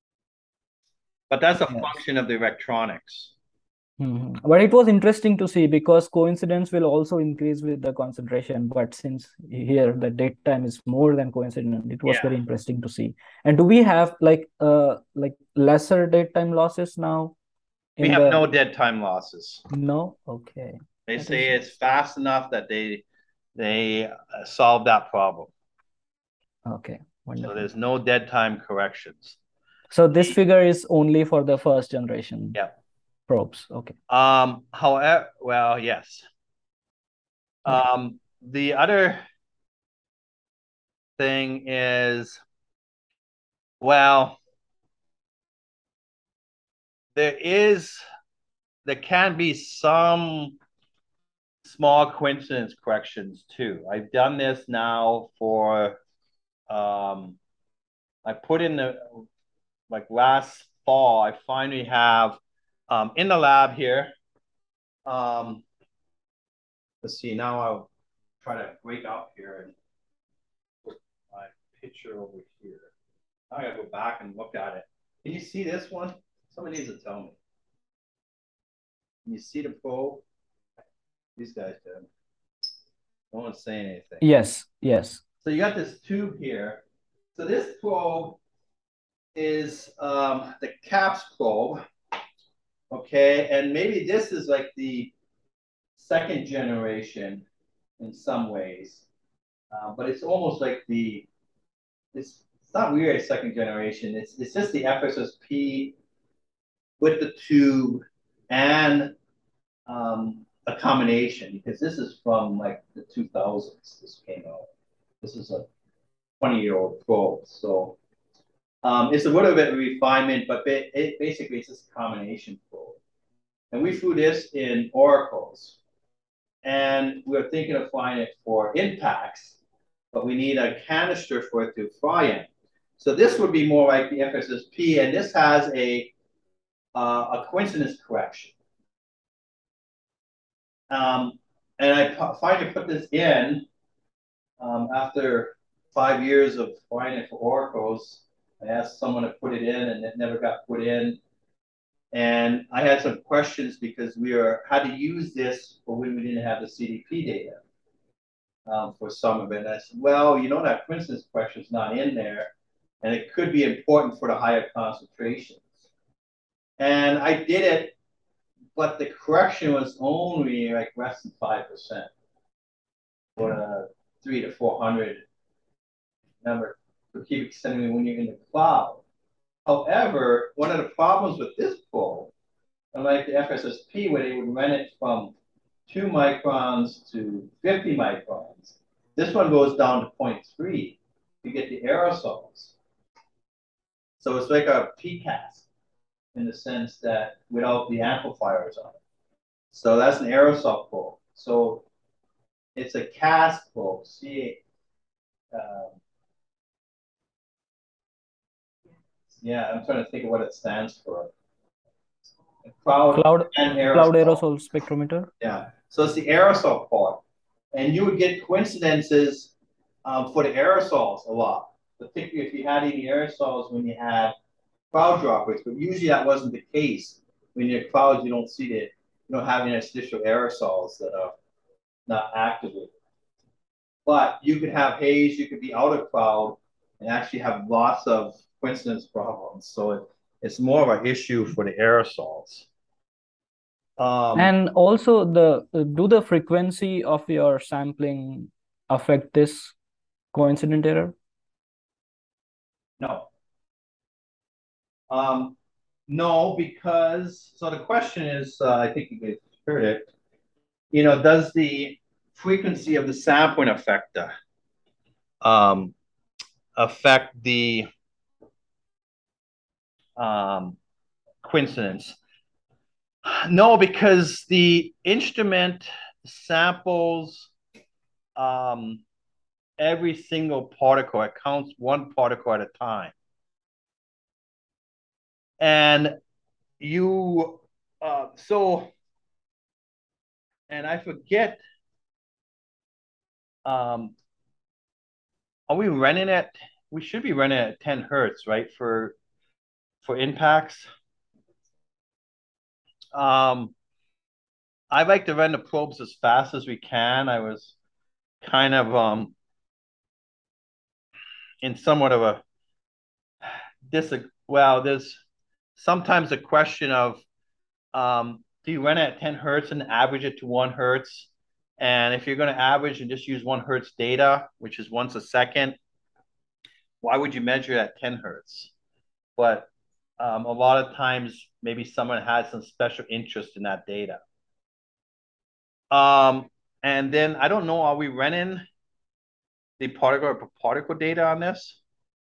But that's a Yes. function of the electronics. Mhm. But it was interesting to see because coincidence will also increase with the concentration. But since here the date time is more than coincidence, it was Yeah. very interesting to see. And do we have like uh like lesser date time losses now? We In have the no dead time losses. no? Okay. They That say is it's fast enough that they they uh, solve that problem. okay. So Wonderful. there's no dead time corrections. So this figure is only for the first generation Yeah. probes. Okay. Um, however, well, yes. Okay. Um, the other thing is, well, there is, there can be some small coincidence corrections too. I've done this now for, um, I put in the, like last fall, I finally have um, in the lab here. Um, let's see, now I'll try to break up here and picture over here. I gotta go back and look at it. Can you see this one? Somebody needs to tell me. Can you see the probe? These guys did. No one's saying anything. Yes, yes. So you got this tube here. So this probe is um, the CAPS probe. Okay, and maybe this is like the second generation in some ways, uh, but it's almost like the, it's, it's not really a second generation. It's, it's just the F S S P with the tube and um, a combination, because this is from like the two thousands, this came out. This is a twenty year old probe. So um, it's a little bit of refinement, but it, it basically it's just a combination probe. And we flew this in oracles. And we're thinking of flying it for impacts, but we need a canister for it to fly in. So this would be more like the F S S P, and this has a, uh, a coincidence correction. Um, and I finally put this in um, after five years of flying it for oracles. I asked someone to put it in, and it never got put in. And I had some questions because we were had to use this for when we didn't have the C D P data um, for some of it. And I said, well, you know that coincidence question is not in there, and it could be important for the higher concentrations. And I did it, but the correction was only like less than five percent for the three to four hundred number per cubic centimeter when you're in the cloud. However, one of the problems with this probe, unlike the F S S P, where they would run it from two microns to fifty microns, this one goes down to zero point three to get the aerosols. So it's like a P CAS in the sense that without the amplifiers on it. So that's an aerosol probe. So it's a CAS probe, C A. Um, Yeah, I'm trying to think of what it stands for. Cloud, Cloud, and aerosol. cloud aerosol spectrometer. Yeah, so it's the aerosol part. And you would get coincidences um, for the aerosols a lot, particularly if you had any aerosols when you had cloud droplets. But usually that wasn't the case. When you're clouds, you don't see the, you don't have any interstitial aerosols that are not activated. But you could have haze, you could be out of cloud, and actually have lots of coincidence problems. So it, it's more of an issue for the aerosols. Um, And also the do the frequency of your sampling affect this coincident error? no. Um, no, because, so the question is, uh, I think you guys heard it, you know, does the frequency of the sampling affect the, um, affect the um, coincidence? No, because the instrument samples um, every single particle. It counts one particle at a time. And you, uh, so, and I forget, um, are we running at, we should be running at ten hertz, right, for, for impacts? Um, I like to run the probes as fast as we can. I was kind of um, in somewhat of a dis. Well, there's sometimes a question of um, do you run it at ten hertz and average it to one hertz? And if you're going to average and just use one hertz data, which is once a second, why would you measure it at ten hertz? But um, a lot of times, maybe someone has some special interest in that data. Um, and then I don't know, are we running the particle or particle data on this?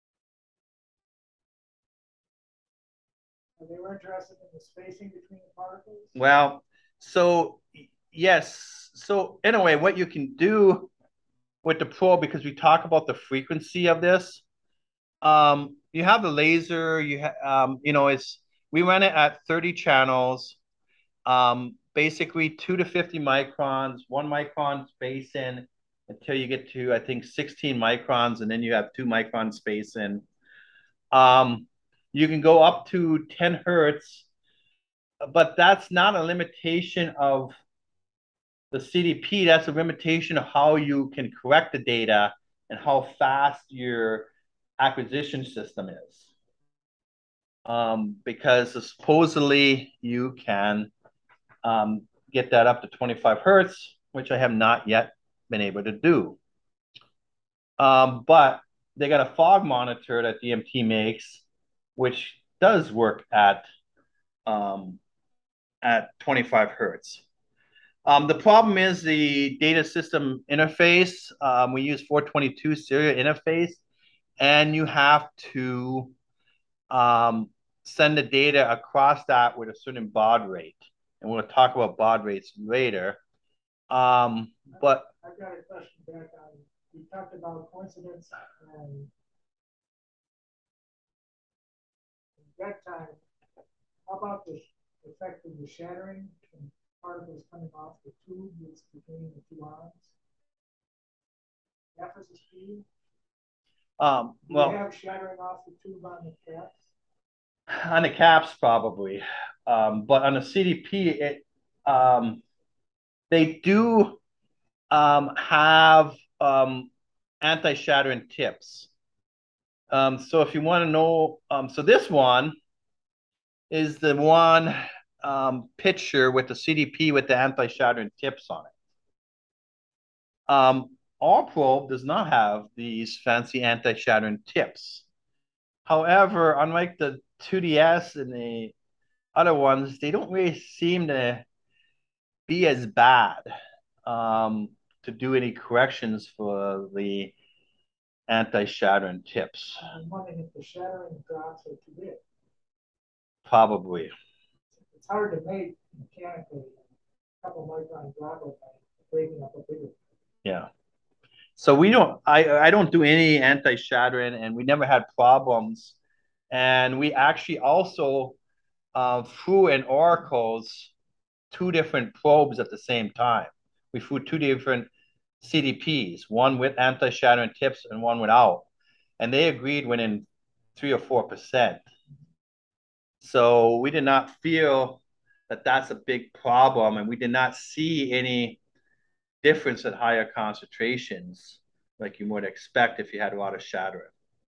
Are they interested in the spacing between the particles? Well, so yes. So anyway, what you can do with the probe, because we talk about the frequency of this, um, you have the laser, you have, um, you know, it's, we run it at thirty channels, um, basically two to fifty microns, one micron spacing, until you get to, I think, sixteen microns, and then you have two micron spacing. Um, you can go up to ten hertz, but that's not a limitation of the C D P. That's a limitation of how you can correct the data and how fast your acquisition system is. Um, because supposedly you can um, get that up to twenty-five hertz, which I have not yet been able to do. Um, but they got a fog monitor that D M T makes, which does work at um, at twenty-five hertz. Um, the problem is the data system interface. Um, we use four twenty-two serial interface, and you have to um, send the data across that with a certain baud rate. And we'll talk about baud rates later. Um, but I've got a question back on, you talked about coincidence and that time. How about the effect of the shattering and particles coming off the tube that's between the two arms? F is the speed. Um, Do well, you have shattering off the tube on the caps? On the caps, probably. Um, but on the C D P, it um, they do um, have um, anti-shattering tips. Um, so if you want to know, um, so this one is the one um, picture with the C D P with the anti-shattering tips on it. Um, our probe does not have these fancy anti-shattering tips. However, unlike the two D S and the other ones, they don't really seem to be as bad um, to do any corrections for the anti-shattering tips. I'm wondering if the shattering drops are too big. Probably. It's hard to make mechanically a couple micron drop by breaking up a bigger. Yeah. So we don't, I, I don't do any anti-shattering, and we never had problems. And we actually also uh, flew in oracles two different probes at the same time. We flew two different C D Ps, one with anti-shattering tips and one without. And they agreed within three or four percent. So we did not feel that that's a big problem, and we did not see any difference at higher concentrations like you would expect if you had a lot of shattering.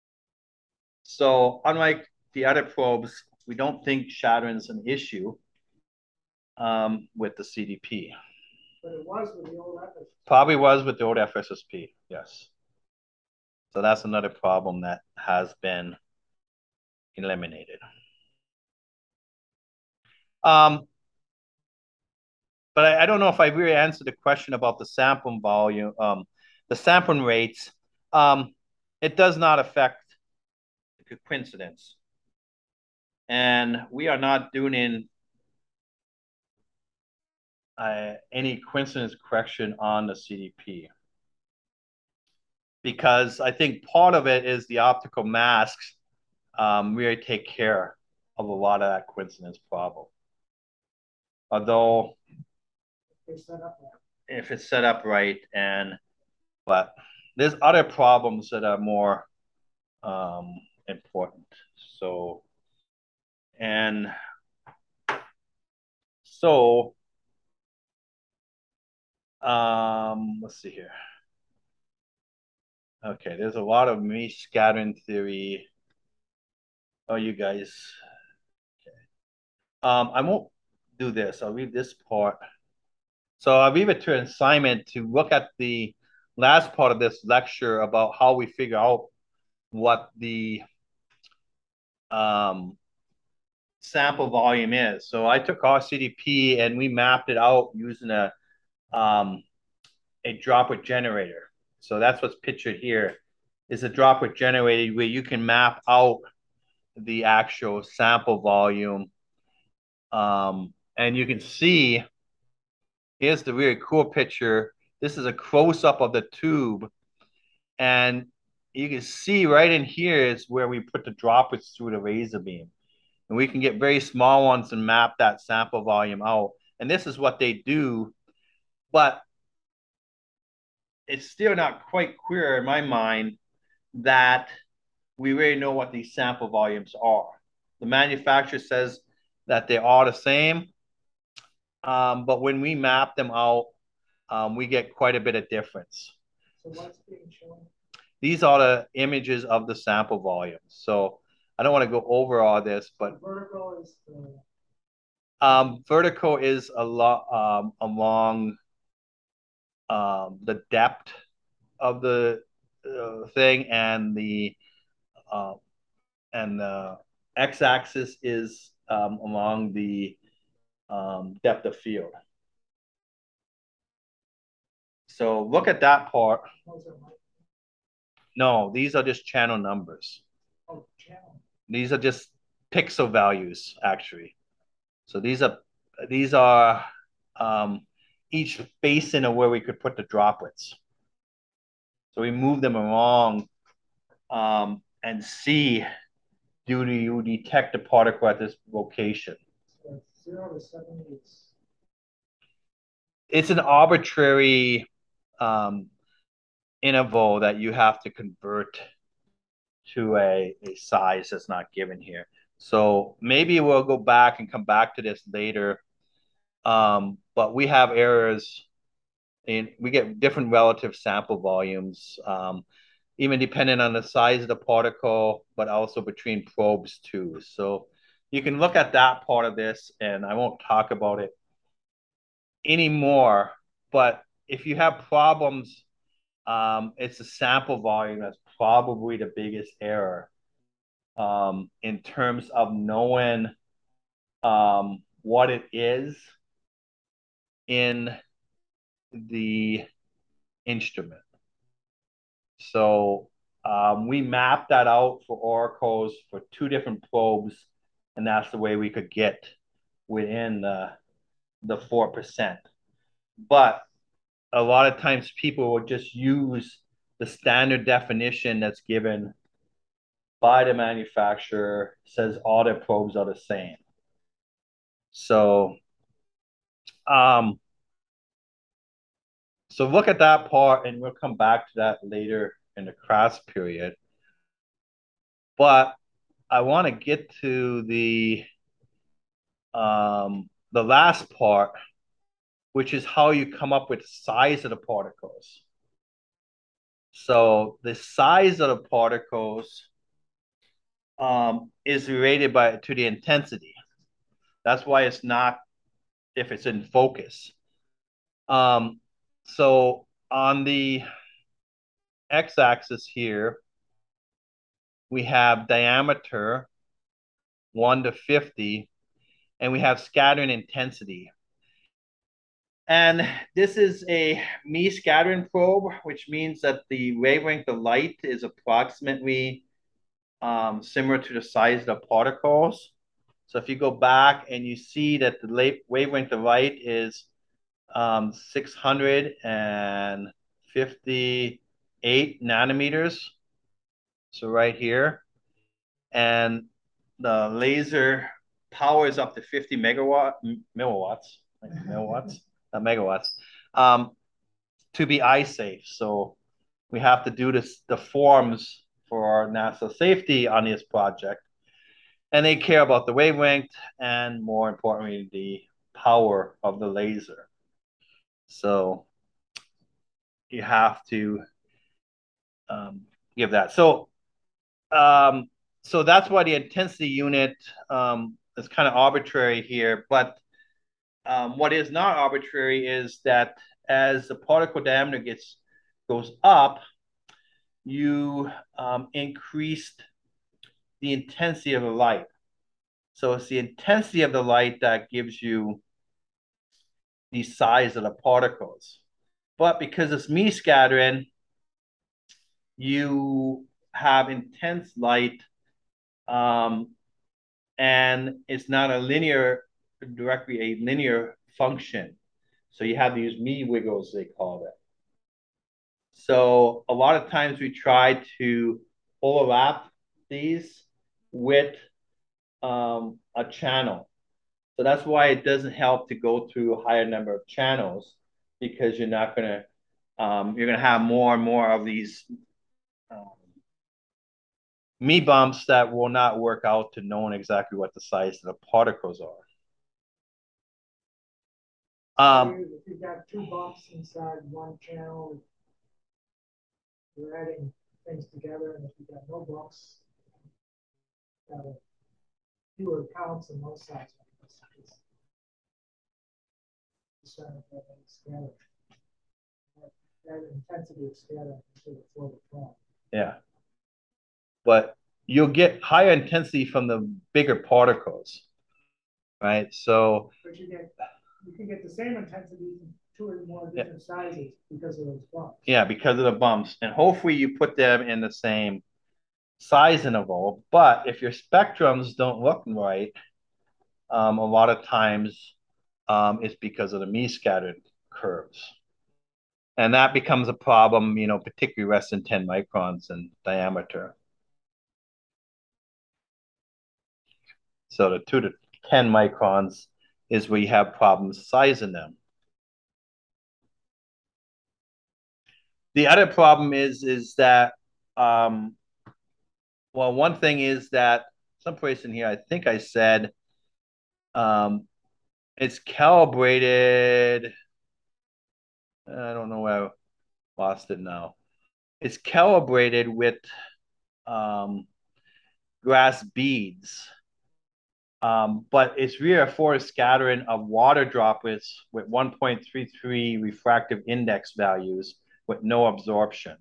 So unlike the other probes, we don't think shattering is an issue um, with the C D P. But it was with the old F S S P. Probably was with the old F S S P, yes. So that's another problem that has been eliminated. Um, but I, I don't know if I really answered the question about the sampling volume, um, the sampling rates. Um, it does not affect the coincidence. And we are not doing in, uh, any coincidence correction on the C D P. Because I think part of it is the optical masks um, really take care of a lot of that coincidence problem. Although, if it's set up right, and but there's other problems that are more um, important. So, and so, um, let's see here. Okay, there's a lot of me scattering theory. Oh, you guys. Okay. Um, I won't do this. I'll read this part. So I'll leave it to an assignment to look at the last part of this lecture about how we figure out what the um, sample volume is. So I took our C D P and we mapped it out using a um, a droplet generator. So that's what's pictured here, is a droplet generator where you can map out the actual sample volume. Um, and you can see, here's the really cool picture. This is a close-up of the tube. And you can see right in here is where we put the droplets through the laser beam. And we can get very small ones and map that sample volume out. And this is what they do. But it's still not quite clear in my mind that we really know what these sample volumes are. The manufacturer says that they are the same, um, but when we map them out, um, we get quite a bit of difference. So what's being shown? These are the images of the sample volumes. So I don't want to go over all this, but the vertical is the um, vertical is a lot um, along um, the depth of the uh, thing, and the uh, and the x-axis is um, along the um, depth of field. So look at that part. No, these are just channel numbers. oh, channel. These are just pixel values, actually. So these are these are um, each basin of where we could put the droplets. So we move them along um, and see, do you detect the particle at this location? So zero to seven is It's an arbitrary um, interval that you have to convert to a, a size that's not given here. So maybe we'll go back and come back to this later. Um, but we have errors and we get different relative sample volumes, um, even depending on the size of the particle, but also between probes too. So you can look at that part of this, and I won't talk about it anymore. But if you have problems, um, it's the sample volume that's probably the biggest error um, in terms of knowing um, what it is in the instrument. So um, we mapped that out for oracles for two different probes, and that's the way we could get within the the four percent. But a lot of times people will just use the standard definition that's given by the manufacturer, says all their probes are the same. So um, so look at that part, and we'll come back to that later in the class period. But I want to get to the um, the last part, which is how you come up with the size of the particles. So the size of the particles um, is related by to the intensity. That's why it's not if it's in focus. Um, so on the x-axis here, we have diameter one to fifty, and we have scattering intensity. And this is a Mie scattering probe, which means that the wavelength of light is approximately um, similar to the size of the particles. So if you go back and you see that the wavelength of light is um, six hundred fifty-eight nanometers. So right here. And the laser power is up to fifty megawatt, milliwatts, milliwatts, not megawatts, um, to be eye safe. So we have to do this, the forms for NASA safety on this project. And they care about the wavelength and, more importantly, the power of the laser. So you have to um, give that. So, um, so that's why the intensity unit um, is kind of arbitrary here. But um, what is not arbitrary is that as the particle diameter gets goes up, you um, increased the intensity of the light. So it's the intensity of the light that gives you the size of the particles. But because it's Mie scattering, you have intense light, um, and it's not a linear, directly a linear function. So you have to use Mie wiggles, they call it. So a lot of times we try to overlap these with um, a channel. So that's why it doesn't help to go through a higher number of channels, because you're not going to um, you're going to have more and more of these um, me bumps that will not work out to knowing exactly what the size of the particles are. Um, if you've got two bumps inside one channel, you're adding things together, and if you've got no bumps, got fewer counts on those sides. That intensity of scatter to the flow of flow. Yeah. But you'll get higher intensity from the bigger particles, right? So but you get you can get the same intensity from two or more different yeah. sizes because of those bumps. Yeah, because of the bumps. And hopefully you put them in the same size interval. But if your spectrums don't look right, um, a lot of times um, it's because of the me-scattered curves. And that becomes a problem, you know, particularly less than ten microns in diameter. So the two to ten microns is where you have problems sizing them. The other problem is, is that, um, well, one thing is that someplace in here, I think I said, um, it's calibrated. I don't know where I lost it now. It's calibrated with um, glass beads. Um, but it's really a forest scattering of water droplets with one point three three refractive index values with no absorption.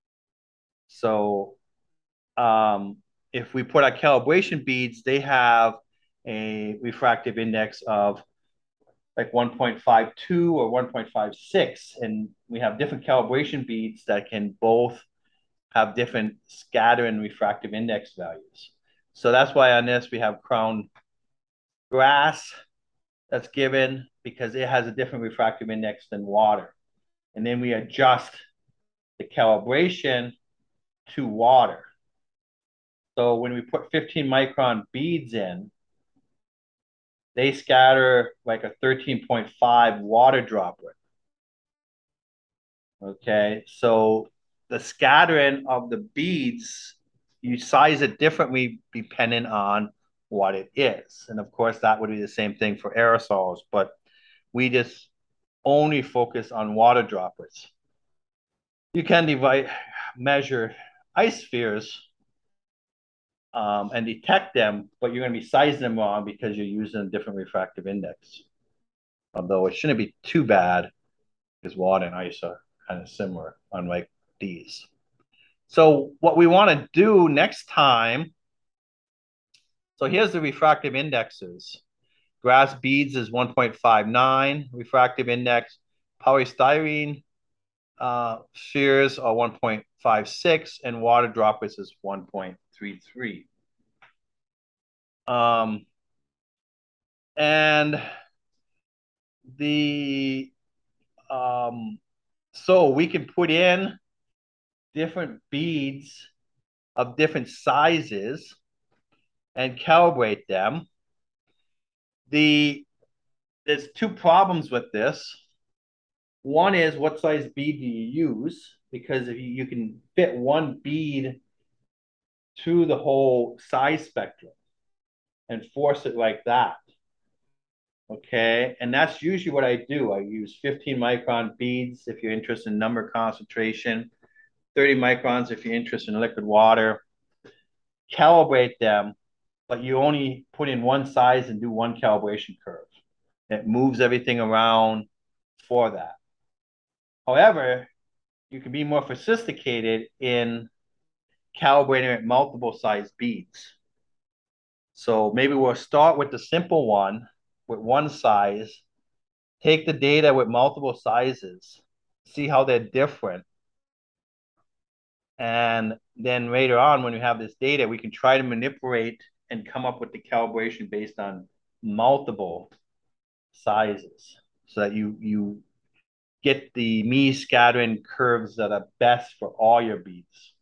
So um, if we put our calibration beads, they have a refractive index of like one point five two or one point five six. And we have different calibration beads that can both have different scatter and refractive index values. So that's why on this we have crown grass that's given because it has a different refractive index than water. And then we adjust the calibration to water. So when we put fifteen micron beads in, they scatter like a thirteen point five water droplet. Okay, so the scattering of the beads, you size it differently depending on what it is. And of course, that would be the same thing for aerosols, but we just only focus on water droplets. You can divide, measure ice spheres um, and detect them, but you're going to be sizing them wrong because you're using a different refractive index. Although it shouldn't be too bad because water and ice are kind of similar, unlike these. So what we want to do next time, so here's the refractive indexes. Glass beads is one point five nine, refractive index. Polystyrene uh, spheres are one point five six, and water droplets is one point three three. Um, and the, um, so we can put in different beads of different sizes and calibrate them. The, there's two problems with this. One is what size bead do you use? Because if you, you can fit one bead through the whole size spectrum and force it like that. Okay, and that's usually what I do. I use fifteen micron beads if you're interested in number concentration, thirty microns if you're interested in liquid water. Calibrate them, but you only put in one size and do one calibration curve. It moves everything around for that. However, you can be more sophisticated in calibrating at multiple size beads. So maybe we'll start with the simple one with one size, take the data with multiple sizes, see how they're different. And then later on, when we have this data, we can try to manipulate and come up with the calibration based on multiple sizes so that you, you get the me scattering curves that are best for all your beads.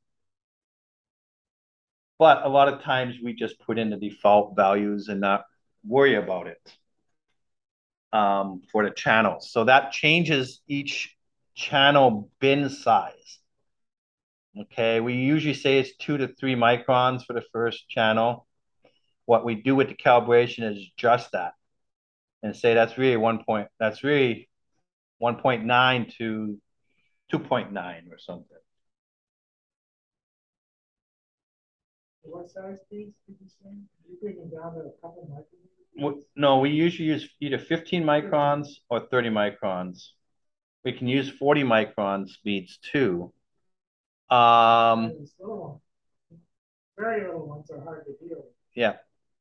But a lot of times we just put in the default values and not worry about it um, for the channels. So that changes each channel bin size. Okay, we usually say it's two to three microns for the first channel. What we do with the calibration is adjust that and say that's really one point, that's really one point nine to two point nine or something. What size piece did you say? You bring them down to a couple microns? No, we usually use either fifteen microns or thirty microns. We can use forty micron speeds too. Um, little very little ones are hard to deal with. Yeah.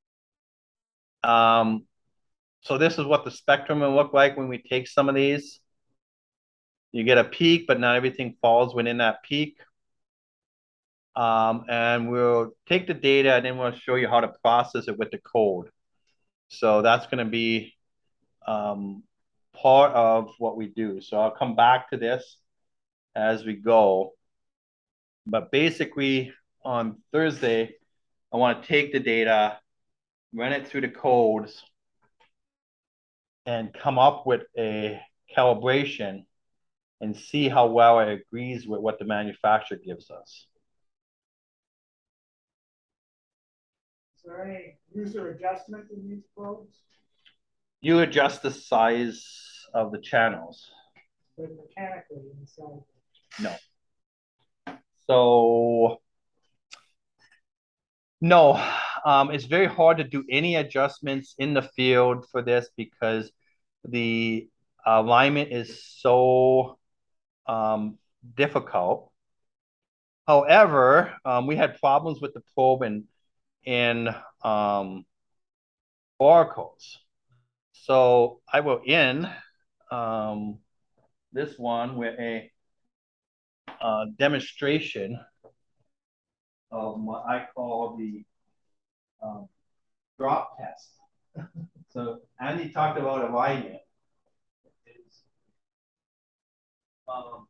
Um, so this is what the spectrum will look like when we take some of these. You get a peak, but not everything falls within that peak. Um, and we'll take the data and then we'll show you how to process it with the code. So that's going to be um, part of what we do. So I'll come back to this as we go. But basically on Thursday, I want to take the data, run it through the codes, and come up with a calibration and see how well it agrees with what the manufacturer gives us. Is there any user adjustment in these probes? You adjust the size of the channels. But mechanically inside? No. So, no, um, it's very hard to do any adjustments in the field for this because the alignment is so um, difficult. However, um, we had problems with the probe in, in um, oracles. So I will end um, this one with a uh, demonstration of what I call the um, drop test. So Andy talked about alignment. Um,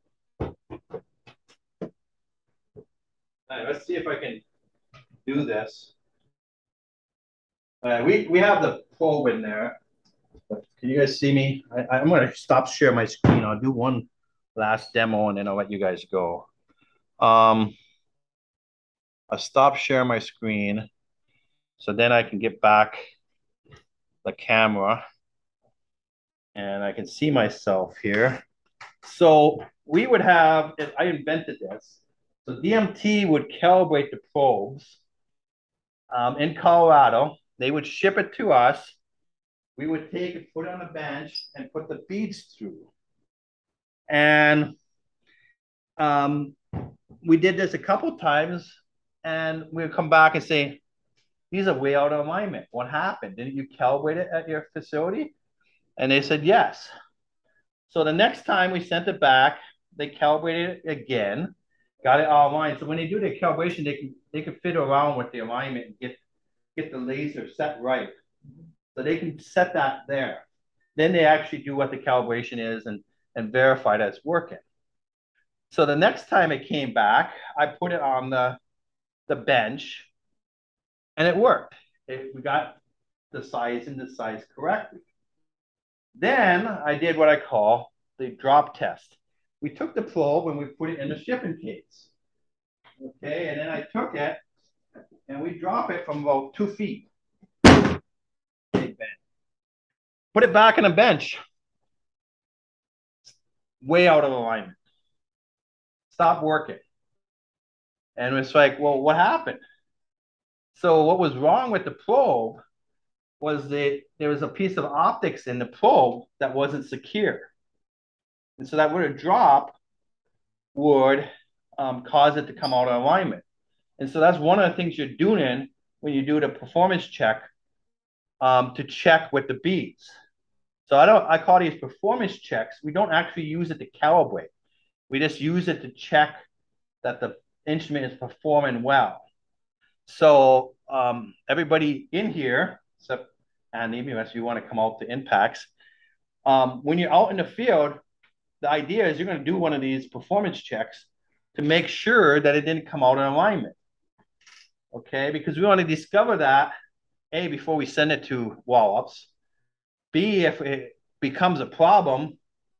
all right, let's see if I can do this. All right, we, we have the probe in there. But can you guys see me? I, I'm going to stop sharing my screen. I'll do one last demo and then I'll let you guys go. Um, I'll stop sharing my screen so then I can get back the camera and I can see myself here. So we would have, I invented this. So D M T would calibrate the probes um, in Colorado. They would ship it to us. We would take it, put it on a bench, and put the beads through. And um, we did this a couple times, and we would come back and say, these are way out of alignment. What happened? Didn't you calibrate it at your facility? And they said, yes. So the next time we sent it back, they calibrated it again, got it all aligned. So when they do the calibration, they can they can fit around with the alignment and get, get the laser set right. So they can set that there. Then they actually do what the calibration is and, and verify that it's working. So the next time it came back, I put it on the, the bench and it worked. It, we got the size and the size correctly. Then I did what I call the drop test. We took the probe and we put it in the shipping case. Okay, and then I took it and we drop it from about two feet. Put it back on a bench. Way out of alignment. Stopped working. And it's like, well, what happened? So what was wrong with the probe was that there was a piece of optics in the probe that wasn't secure. And so that would have dropped would um, cause it to come out of alignment. And so that's one of the things you're doing when you do the performance check um, to check with the beads. So I don't, I call these performance checks. We don't actually use it to calibrate. We just use it to check that the instrument is performing well. So um, everybody in here, except Andy, unless you want to come out to impacts, um, when you're out in the field, the idea is you're going to do one of these performance checks to make sure that it didn't come out in alignment. Okay, because we want to discover that, A, before we send it to Wallops, B, if it becomes a problem,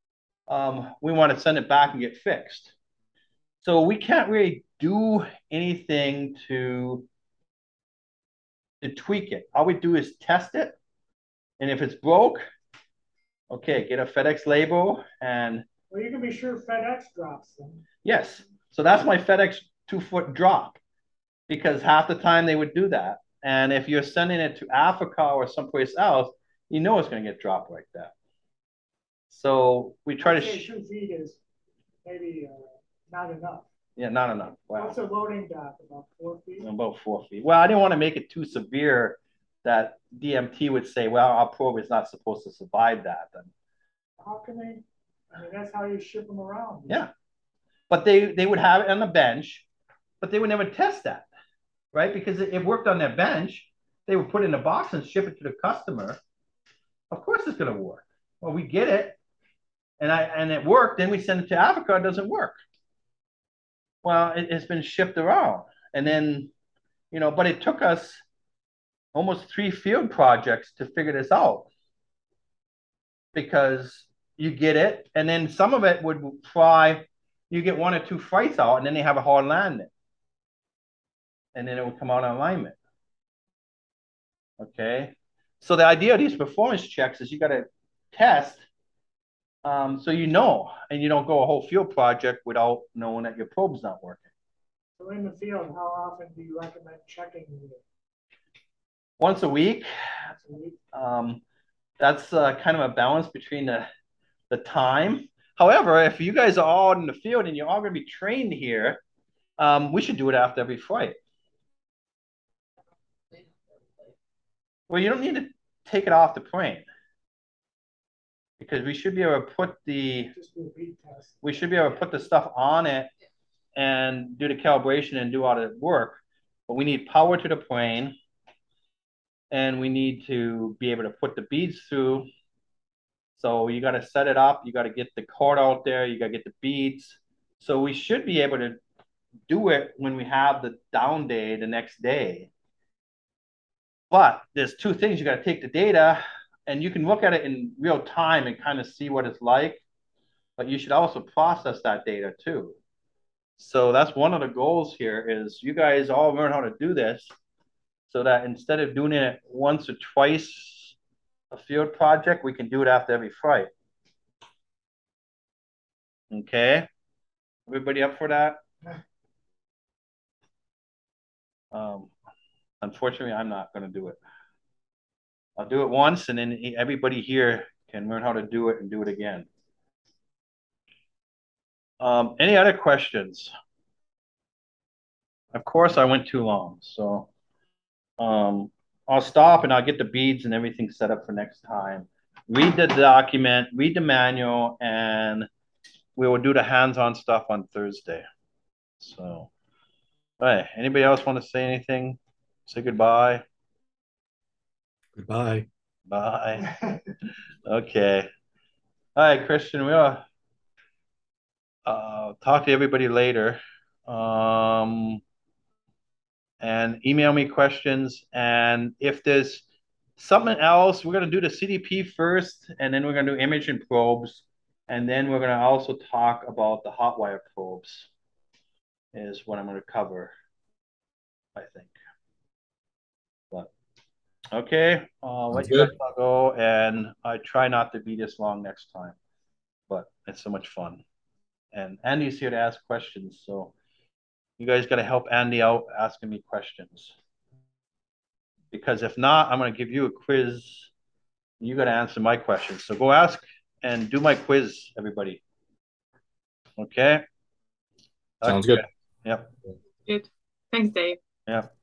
um, we want to send it back and get fixed. So we can't really do anything to, to tweak it. All we do is test it. And if it's broke, okay, get a FedEx label and. Well, you can be sure FedEx drops them. Yes. So that's my FedEx two foot drop, because half the time they would do that. And if you're sending it to Africa or someplace else, you know it's going to get dropped like that. So we try to. Sh- two feet is maybe uh, not enough. Yeah, not enough. Wow. What's a loading dock? About four feet? About four feet. Well, I didn't want to make it too severe that D M T would say, well, our probe is not supposed to survive that. Then. How can they? I mean, that's how you ship them around. Yeah. But they, they would have it on the bench, but they would never test that, right? Because it, it worked on their bench. They would put it in a box and ship it to the customer. Of course it's going to work. Well, we get it, and I and it worked. Then we send it to Africa. It doesn't work. Well, it, it's been shipped around. And then, you know, but it took us almost three field projects to figure this out. Because you get it, and then some of it would fly. You get one or two flights out, and then they have a hard landing. And then it would come out on alignment. Okay. So the idea of these performance checks is you got to test um, so you know, and you don't go a whole field project without knowing that your probe's not working. So in the field, how often do you recommend checking it? Once a week. Once a week. Um, that's uh, kind of a balance between the, the time. However, if you guys are all in the field and you're all going to be trained here, um, we should do it after every flight. Well, you don't need to take it off the plane, because we should be able to put the we should be able to put the stuff on it and do the calibration and do all the work. But we need power to the plane, and we need to be able to put the beads through. So you got to set it up. You got to get the cord out there. You got to get the beads. So we should be able to do it when we have the down day the next day. But there's two things. You got to take the data, and you can look at it in real time and kind of see what it's like. But you should also process that data too. So that's one of the goals here is you guys all learn how to do this, so that instead of doing it once or twice a field project, we can do it after every flight. Okay. Everybody up for that? Um, unfortunately, I'm not going to do it. I'll do it once, and then everybody here can learn how to do it and do it again. Um, any other questions? Of course, I went too long, so um, I'll stop and I'll get the beads and everything set up for next time. Read the document, read the manual, and we will do the hands-on stuff on Thursday. So, all right. Anybody else want to say anything? Say goodbye. Goodbye. Bye. Okay. All right, Christian, we'll uh, talk to everybody later. Um, and email me questions. And if there's something else, we're going to do the C D P first, and then we're going to do imaging probes. And then we're going to also talk about the hot wire probes is what I'm going to cover, I think. But okay, I'll let you guys go, and I try not to be this long next time, but it's so much fun. And Andy's here to ask questions, so you guys got to help Andy out asking me questions. Because if not, I'm going to give you a quiz. You got to answer my questions. So go ask and do my quiz, everybody. Okay? Sounds okay. good. Yep. Good. Thanks, Dave. Yep.